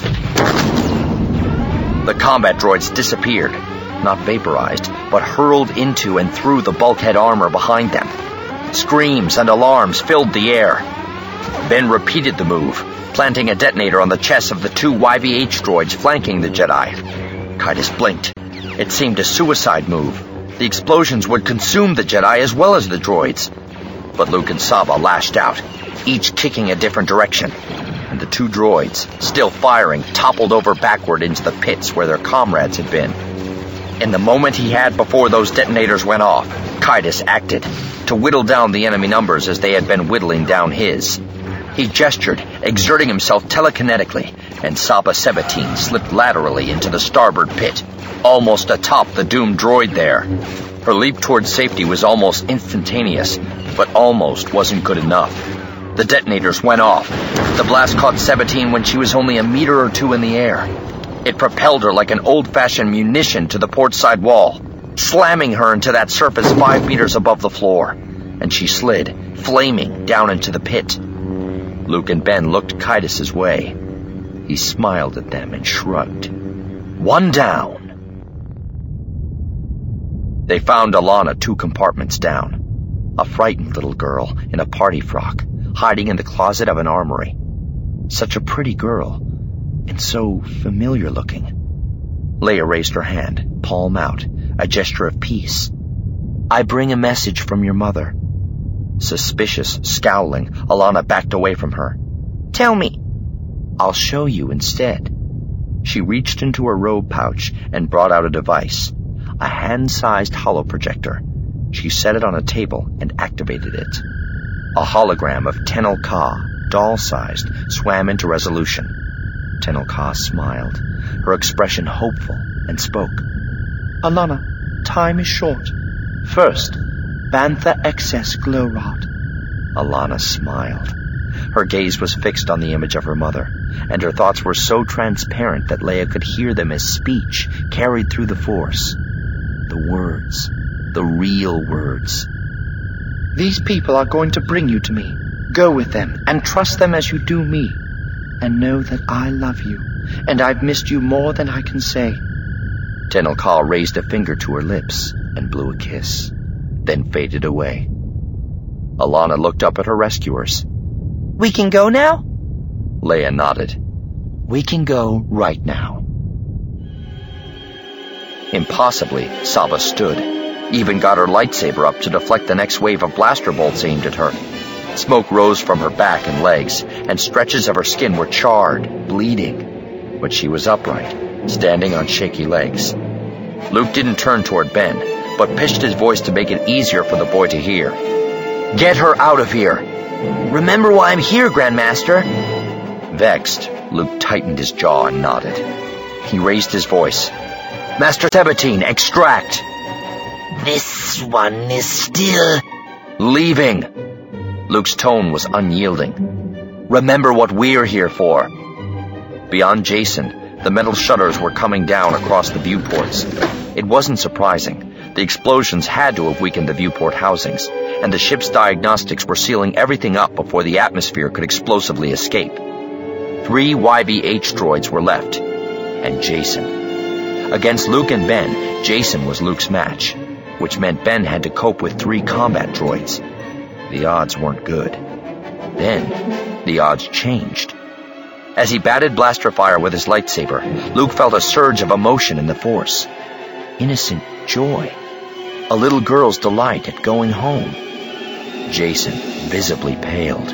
Speaker 1: The combat droids disappeared, not vaporized, but hurled into and through the bulkhead armor behind them. Screams and alarms filled the air. Ben repeated the move, planting a detonator on the chests of the 2 YVH droids flanking the Jedi. Kaitis blinked. It seemed a suicide move. The explosions would consume the Jedi as well as the droids. But Luke and Saba lashed out, each kicking a different direction, and the 2 droids, still firing, toppled over backward into the pits where their comrades had been. In the moment he had before those detonators went off, Kaitis acted, to whittle down the enemy numbers as they had been whittling down his. He gestured, exerting himself telekinetically, and Saba 17 slipped laterally into the starboard pit, almost atop the doomed droid there. Her leap toward safety was almost instantaneous, but almost wasn't good enough. The detonators went off. The blast caught 17 when she was only a meter or 2 in the air. It propelled her like an old-fashioned munition to the port side wall, slamming her into that surface 5 meters above the floor, and she slid, flaming, down into the pit. Luke and Ben looked Kaitis' way. He smiled at them and shrugged. One down. They found Alana 2 compartments down, a frightened little girl in a party frock, hiding in the closet of an armory. Such a pretty girl, and so familiar looking. Leia raised her hand, palm out, a gesture of peace. I bring a message from your mother. Suspicious, scowling, Alana backed away from her. Tell me. I'll show you instead. She reached into her robe pouch and brought out a device, a hand-sized holoprojector. She set it on a table and activated it. A hologram of Tenel Ka, doll-sized, swam into resolution. Tenel Ka smiled, her expression hopeful, and spoke. Alana, time is short. First, Bantha Excess Glow Rod. Alana smiled. Her gaze was fixed on the image of her mother, and her thoughts were so transparent that Leia could hear them as speech carried through the Force. The words. The real words. These people are going to bring you to me. Go with them, and trust them as you do me. And know that I love you, and I've missed you more than I can say. Tenel Ka raised a finger to her lips and blew a kiss, then faded away. Alana looked up at her rescuers. We can go now? Leia nodded. We can go right now. Impossibly, Saba stood, even got her lightsaber up to deflect the next wave of blaster bolts aimed at her. Smoke rose from her back and legs, and stretches of her skin were charred, bleeding. But she was upright, standing on shaky legs. Luke didn't turn toward Ben, but pitched his voice to make it easier for the boy to hear. Get her out of here! Remember why I'm here, Grandmaster! Vexed, Luke tightened his jaw and nodded. He raised his voice. Master Sabatine, extract! This one is still... Leaving! Luke's tone was unyielding. Remember what we're here for. Beyond Jason, the metal shutters were coming down across the viewports. It wasn't surprising. The explosions had to have weakened the viewport housings, and the ship's diagnostics were sealing everything up before the atmosphere could explosively escape. 3 YVH droids were left, and Jason. Against Luke and Ben, Jason was Luke's match, which meant Ben had to cope with 3 combat droids. The odds weren't good. Then, the odds changed. As he batted blaster fire with his lightsaber, Luke felt a surge of emotion in the Force. Innocent joy. A little girl's delight at going home. Jason visibly paled.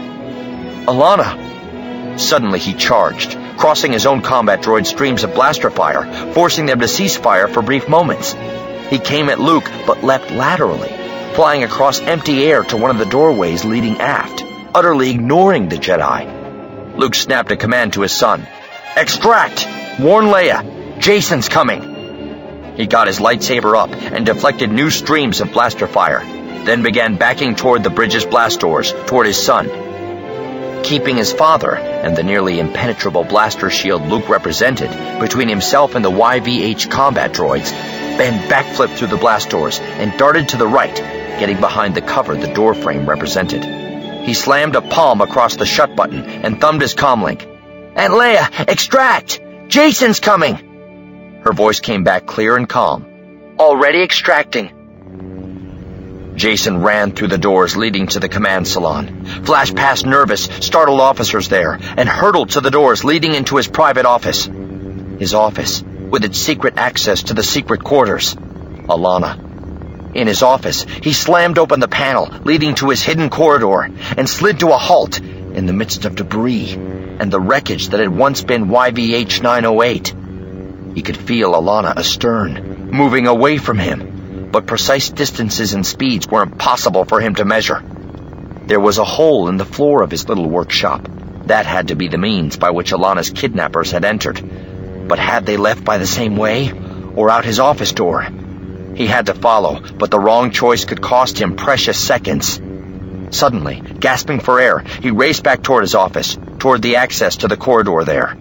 Speaker 1: Alana! Suddenly he charged, crossing his own combat droid's streams of blaster fire, forcing them to cease fire for brief moments. He came at Luke, but leapt laterally, flying across empty air to one of the doorways leading aft, utterly ignoring the Jedi. Luke snapped a command to his son. Extract! Warn Leia! Jason's coming! He got his lightsaber up and deflected new streams of blaster fire, then began backing toward the bridge's blast doors, toward his son. keeping his father and the nearly impenetrable blaster shield Luke represented between himself and the YVH combat droids. Ben backflipped through the blast doors and darted to the right, getting behind the cover the door frame represented. He slammed a palm across the shut button and thumbed his comlink. "Aunt Leia, extract! Jason's coming!" Her voice came back clear and calm. "Already extracting." Jason ran through the doors leading to the command salon, flashed past nervous, startled officers there, and hurtled to the doors leading into his private office. His office, with its secret access to the secret quarters. Allana. In his office, he slammed open the panel leading to his hidden corridor and slid to a halt in the midst of debris and the wreckage that had once been YVH 908. He could feel Allana astern, moving away from him, but precise distances and speeds were impossible for him to measure. There was a hole in the floor of his little workshop. That had to be the means by which Allana's kidnappers had entered. But had they left by the same way, or out his office door? He had to follow, but the wrong choice could cost him precious seconds. Suddenly, gasping for air, he raced back toward his office, toward the access to the corridor there.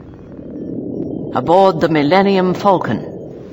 Speaker 3: Aboard the Millennium Falcon.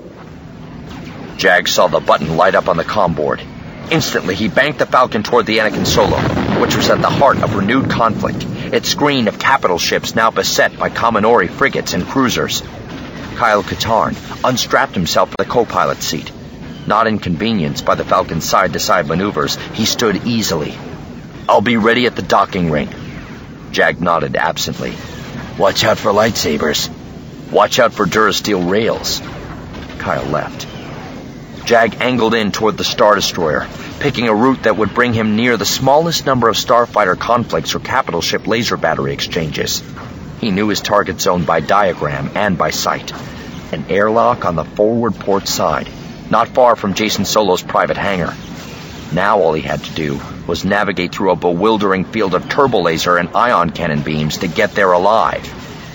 Speaker 1: Jag saw the button light up on the comm board. Instantly, he banked the Falcon toward the Anakin Solo, which was at the heart of renewed conflict, its screen of capital ships now beset by Commodore frigates and cruisers. Kyle Katarn unstrapped himself to the co-pilot seat. Not inconvenienced by the Falcon's side-to-side maneuvers, he stood easily. "I'll be ready at the docking ring." Jag nodded absently. "Watch out for lightsabers." "Watch out for Durasteel rails." Kyle left. Jag angled in toward the Star Destroyer, picking a route that would bring him near the smallest number of starfighter conflicts or capital ship laser battery exchanges. He knew his target zone by diagram and by sight. An airlock on the forward port side, not far from Jason Solo's private hangar. Now all he had to do was navigate through a bewildering field of turbolaser and ion cannon beams to get there alive.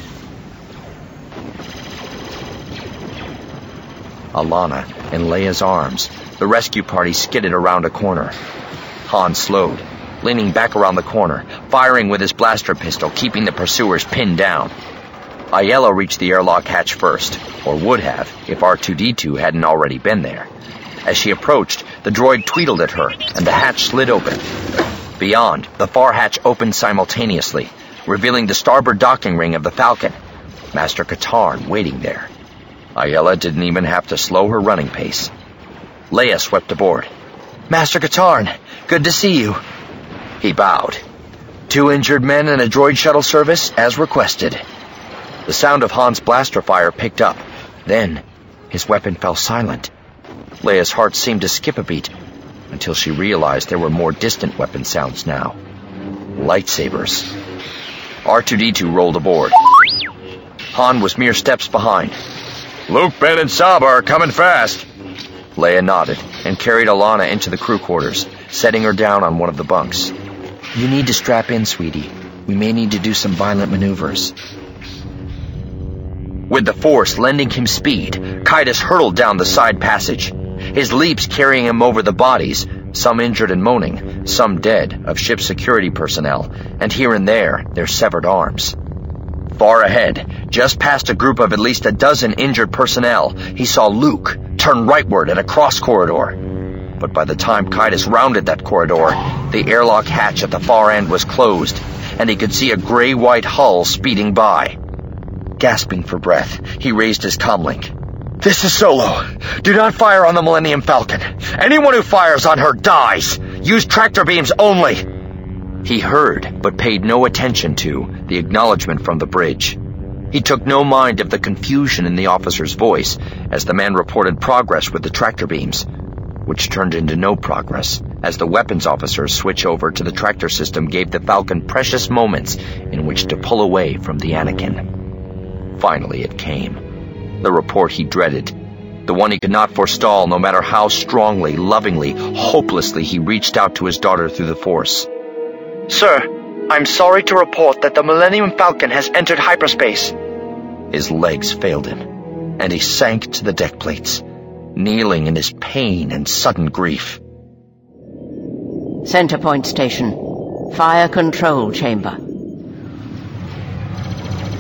Speaker 1: Allana in Leia's arms, the rescue party skidded around a corner. Han slowed, leaning back around the corner, firing with his blaster pistol, keeping the pursuers pinned down. Aiello reached the airlock hatch first, or would have if R2-D2 hadn't already been there. As she approached, the droid tweetled at her, and the hatch slid open. Beyond, the far hatch opened simultaneously, revealing the starboard docking ring of the Falcon. Master Katarn waiting there. Aiella didn't even have to slow her running pace. Leia swept aboard. "Master Katarn, good to see you." He bowed. 2 injured men and a droid shuttle service, as requested. The sound of Han's blaster fire picked up. Then, his weapon fell silent. Leia's heart seemed to skip a beat, until she realized there were more distant weapon sounds now. Lightsabers. R2-D2 rolled aboard. Han was mere steps behind.
Speaker 6: "Luke, Ben, and Saba are coming fast."
Speaker 1: Leia nodded and carried Allana into the crew quarters, setting her down on one of the bunks.
Speaker 2: "You need to strap in, sweetie. We may need to do some violent maneuvers."
Speaker 1: With the Force lending him speed, Kaitis hurtled down the side passage, his leaps carrying him over the bodies, some injured and moaning, some dead, of ship security personnel, and here and there, their severed arms. Far ahead, just past a group of at least a dozen injured personnel, he saw Luke turn rightward at a cross corridor. But by the time Kaitis rounded that corridor, the airlock hatch at the far end was closed, and he could see a gray-white hull speeding by. Gasping for breath, he raised his comlink. "This is Solo. Do not fire on the Millennium Falcon. Anyone who fires on her dies. Use tractor beams only." He heard, but paid no attention to, the acknowledgement from the bridge. He took no mind of the confusion in the officer's voice as the man reported progress with the tractor beams, which turned into no progress as the weapons officer's switch over to the tractor system gave the Falcon precious moments in which to pull away from the Anakin. Finally it came. The report he dreaded. The one he could not forestall no matter how strongly, lovingly, hopelessly he reached out to his daughter through the Force. "Sir, I'm sorry to report that the Millennium Falcon has entered hyperspace." His legs failed him, and he sank to the deck plates, kneeling in his pain and sudden grief.
Speaker 3: Centerpoint Station. Fire Control Chamber.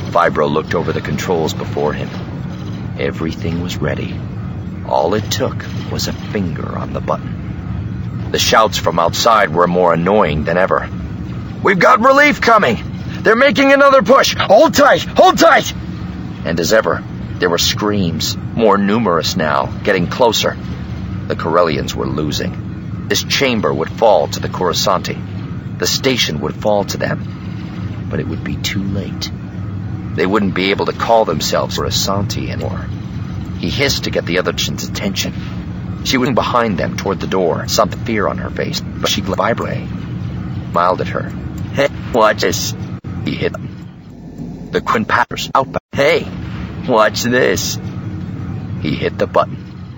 Speaker 1: Vibro looked over the controls before him. Everything was ready. All it took was a finger on the button. The shouts from outside were more annoying than ever. "We've got relief coming! They're making another push! Hold tight! Hold tight!" And as ever, there were screams, more numerous now, getting closer. The Corellians were losing. This chamber would fall to the Coruscanti. The station would fall to them. But it would be too late. They wouldn't be able to call themselves Coruscanti anymore. He hissed to get the other person's attention. She was behind them toward the door, some fear on her face, but she vibrated, smiled at her. "Hey, watch this." He hit them. The Quinn Packers outbound. "Hey, watch this." He hit the button.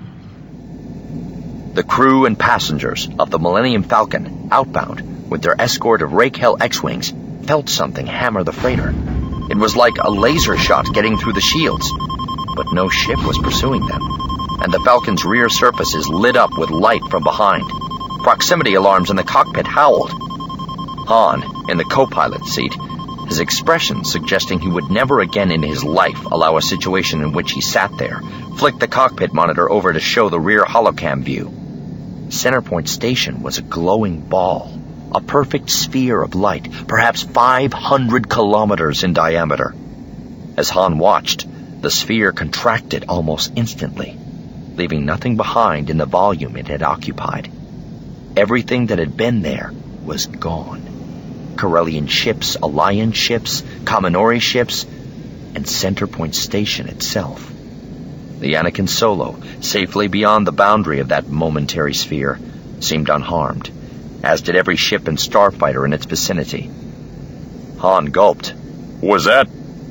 Speaker 1: The crew and passengers of the Millennium Falcon, outbound, with their escort of Rake-Hell X-Wings, felt something hammer the freighter. It was like a laser shot getting through the shields, but no ship was pursuing them, and the Falcon's rear surfaces lit up with light from behind. Proximity alarms in the cockpit howled. Han, in the co-pilot seat, his expression suggesting he would never again in his life allow a situation in which he sat there, flicked the cockpit monitor over to show the rear holocam view. Centerpoint Station was a glowing ball, a perfect sphere of light, perhaps 500 kilometers in diameter. As Han watched, the sphere contracted almost instantly, leaving nothing behind in the volume it had occupied. Everything that had been there was gone. Corellian ships, Alliance ships, Cominori ships, and Centerpoint Station itself. The Anakin Solo, safely beyond the boundary of that momentary sphere, seemed unharmed, as did every ship and starfighter in its vicinity. Han gulped.
Speaker 6: Was that?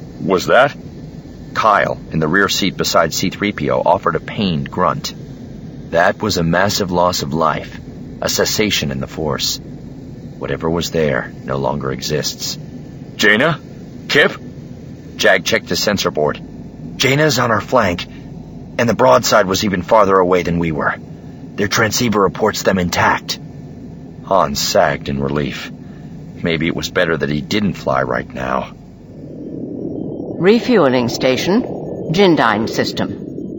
Speaker 1: Kyle, in the rear seat beside C-3PO, offered a pained grunt. That was a massive loss of life, a cessation in the Force. Whatever was there no longer exists.
Speaker 6: "Jaina? Kip?"
Speaker 1: Jag checked his sensor board. "Jaina's on our flank, and the broadside was even farther away than we were. Their transceiver reports them intact." Han sagged in relief. Maybe it was better that he didn't fly right now.
Speaker 3: Refueling station, Jindyne system.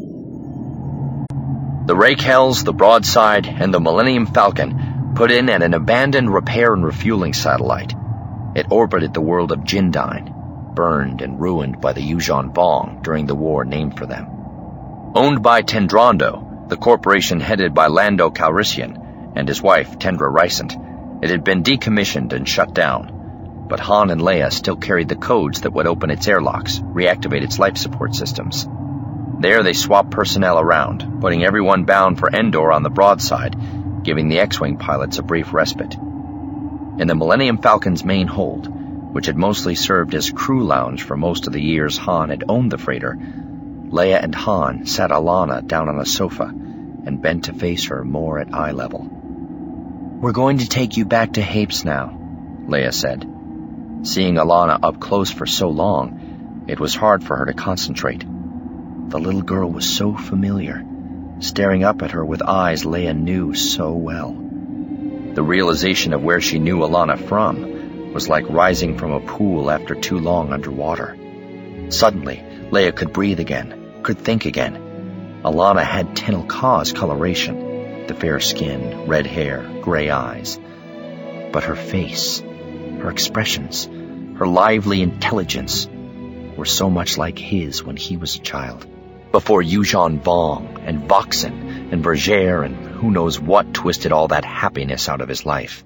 Speaker 1: The Rake-Hells, the broadside, and the Millennium Falcon put in at an abandoned repair and refueling satellite. It orbited the world of Jindyne, burned and ruined by the Yuuzhan Vong during the war named for them. Owned by Tendrando, the corporation headed by Lando Calrissian and his wife Tendra Rysant, it had been decommissioned and shut down, but Han and Leia still carried the codes that would open its airlocks, reactivate its life support systems. There they swapped personnel around, putting everyone bound for Endor on the broadside, giving the X-Wing pilots a brief respite. In the Millennium Falcon's main hold, which had mostly served as crew lounge for most of the years Han had owned the freighter, Leia and Han sat Alana down on a sofa and bent to face her more at eye level. "We're going to take you back to Hapes now," Leia said. Seeing Alana up close for so long, it was hard for her to concentrate. The little girl was so familiar, staring up at her with eyes Leia knew so well. The realization of where she knew Alana from was like rising from a pool after too long underwater. Suddenly, Leia could breathe again, could think again. Alana had Tenel Ka's coloration, the fair skin, red hair, gray eyes. But her face, her expressions, her lively intelligence were so much like his when he was a child. Before Yuuzhan Vong and Voxen and Vergere and who knows what twisted all that happiness out of his life.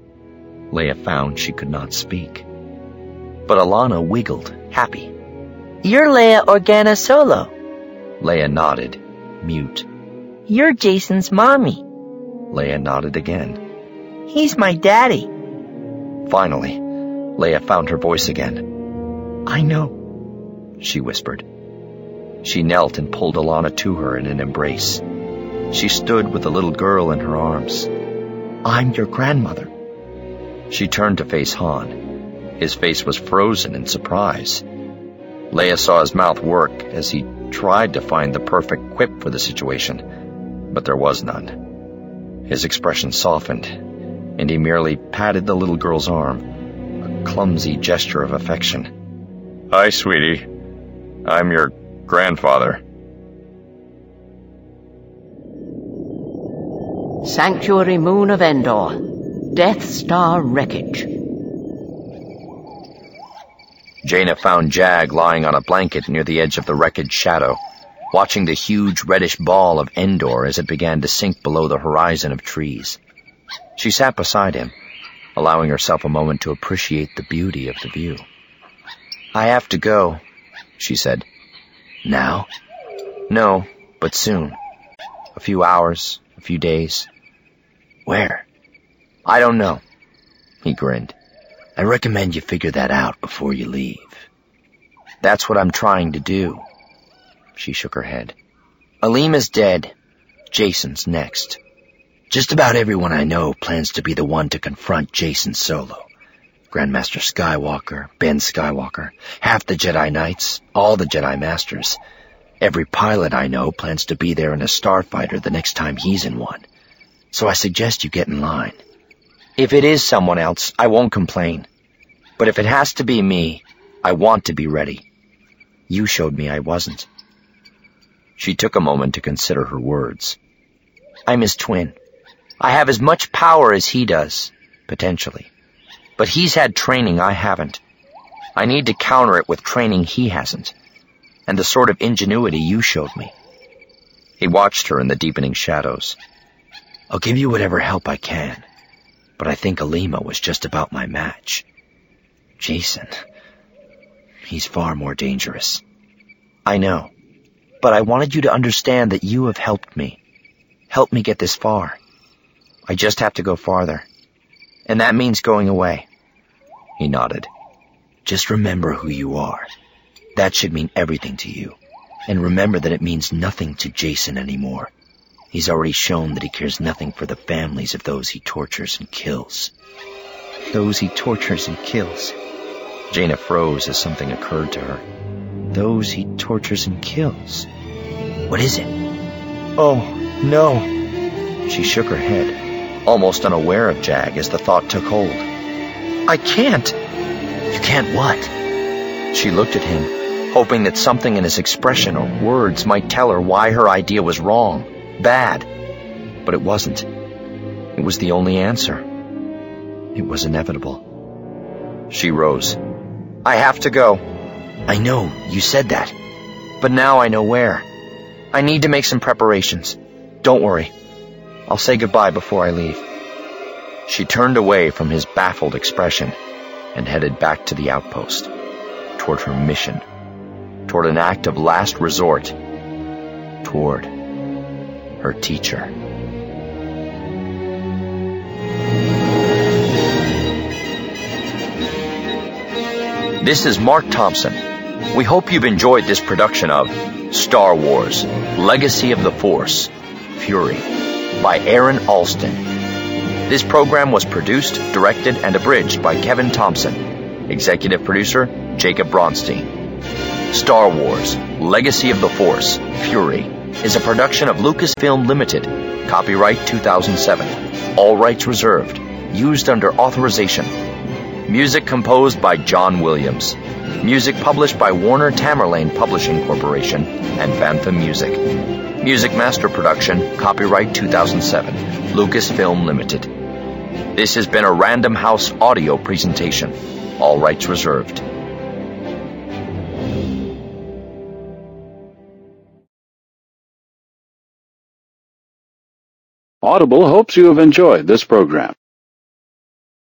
Speaker 1: Leia found she could not speak. But Alana wiggled, happy.
Speaker 8: "You're Leia Organa Solo."
Speaker 1: Leia nodded, mute.
Speaker 8: "You're Jacen's mommy."
Speaker 1: Leia nodded again.
Speaker 8: "He's my daddy."
Speaker 1: Finally, Leia found her voice again.
Speaker 8: "I know,"
Speaker 1: she whispered. She knelt and pulled Alana to her in an embrace. She stood with the little girl in her arms.
Speaker 8: "I'm your grandmother."
Speaker 1: She turned to face Han. His face was frozen in surprise. Leia saw his mouth work as he tried to find the perfect quip for the situation, but there was none. His expression softened, and he merely patted the little girl's arm, a clumsy gesture of affection.
Speaker 6: Hi, sweetie. I'm your grandfather.
Speaker 3: Sanctuary Moon of Endor. Death Star wreckage.
Speaker 1: Jaina found Jag lying on a blanket near the edge of the wreckage shadow, watching the huge reddish ball of Endor as it began to sink below the horizon of trees. She sat beside him, allowing herself a moment to appreciate the beauty of the view. "I have to go," she said. "Now?" "No, but soon. A few hours, a few days." "Where?" "I don't know." He grinned. "I recommend you figure that out before you leave." "That's what I'm trying to do." She shook her head. "Aleem is dead. Jacen's next. Just about everyone I know plans to be the one to confront Jacen solo. Grandmaster Skywalker, Ben Skywalker, half the Jedi Knights, all the Jedi Masters. Every pilot I know plans to be there in a starfighter the next time he's in one. So I suggest you get in line. If it is someone else, I won't complain. But if it has to be me, I want to be ready. You showed me I wasn't." She took a moment to consider her words. "I'm his twin. I have as much power as he does, potentially. But he's had training I haven't. I need to counter it with training he hasn't, and the sort of ingenuity you showed me." He watched her in the deepening shadows. "I'll give you whatever help I can, but I think Aleema was just about my match. Jacen, he's far more dangerous." "I know, but I wanted you to understand that you have helped me get this far. I just have to go farther, and that means going away." He nodded. "Just remember who you are. That should mean everything to you. And remember that it means nothing to Jacen anymore. He's already shown that he cares nothing for the families of those he tortures and kills." "Those he tortures and kills?" Jaina froze as something occurred to her. "Those he tortures and kills? What is it?" "Oh, no." She shook her head, almost unaware of Jag as the thought took hold. "I can't." "You can't what?" She looked at him, hoping that something in his expression or words might tell her why her idea was wrong, bad. But it wasn't. It was the only answer. It was inevitable. She rose. "I have to go." "I know, you said that. But now I know where. I need to make some preparations. Don't worry. I'll say goodbye before I leave." She turned away from his baffled expression and headed back to the outpost, toward her mission, toward an act of last resort, toward her teacher. This is Mark Thompson. We hope you've enjoyed this production of Star Wars: Legacy of the Force, Fury, by Aaron Alston. This program was produced, directed, and abridged by Kevin Thompson. Executive producer, Jacob Bronstein. Star Wars: Legacy of the Force, Fury is a production of Lucasfilm Limited. Copyright 2007. All rights reserved. Used under authorization. Music composed by John Williams. Music published by Warner Tamerlane Publishing Corporation and Phantom Music. Music Master Production, copyright 2007, Lucasfilm Limited. This has been a Random House audio presentation. All rights reserved.
Speaker 9: Audible hopes you have enjoyed this program.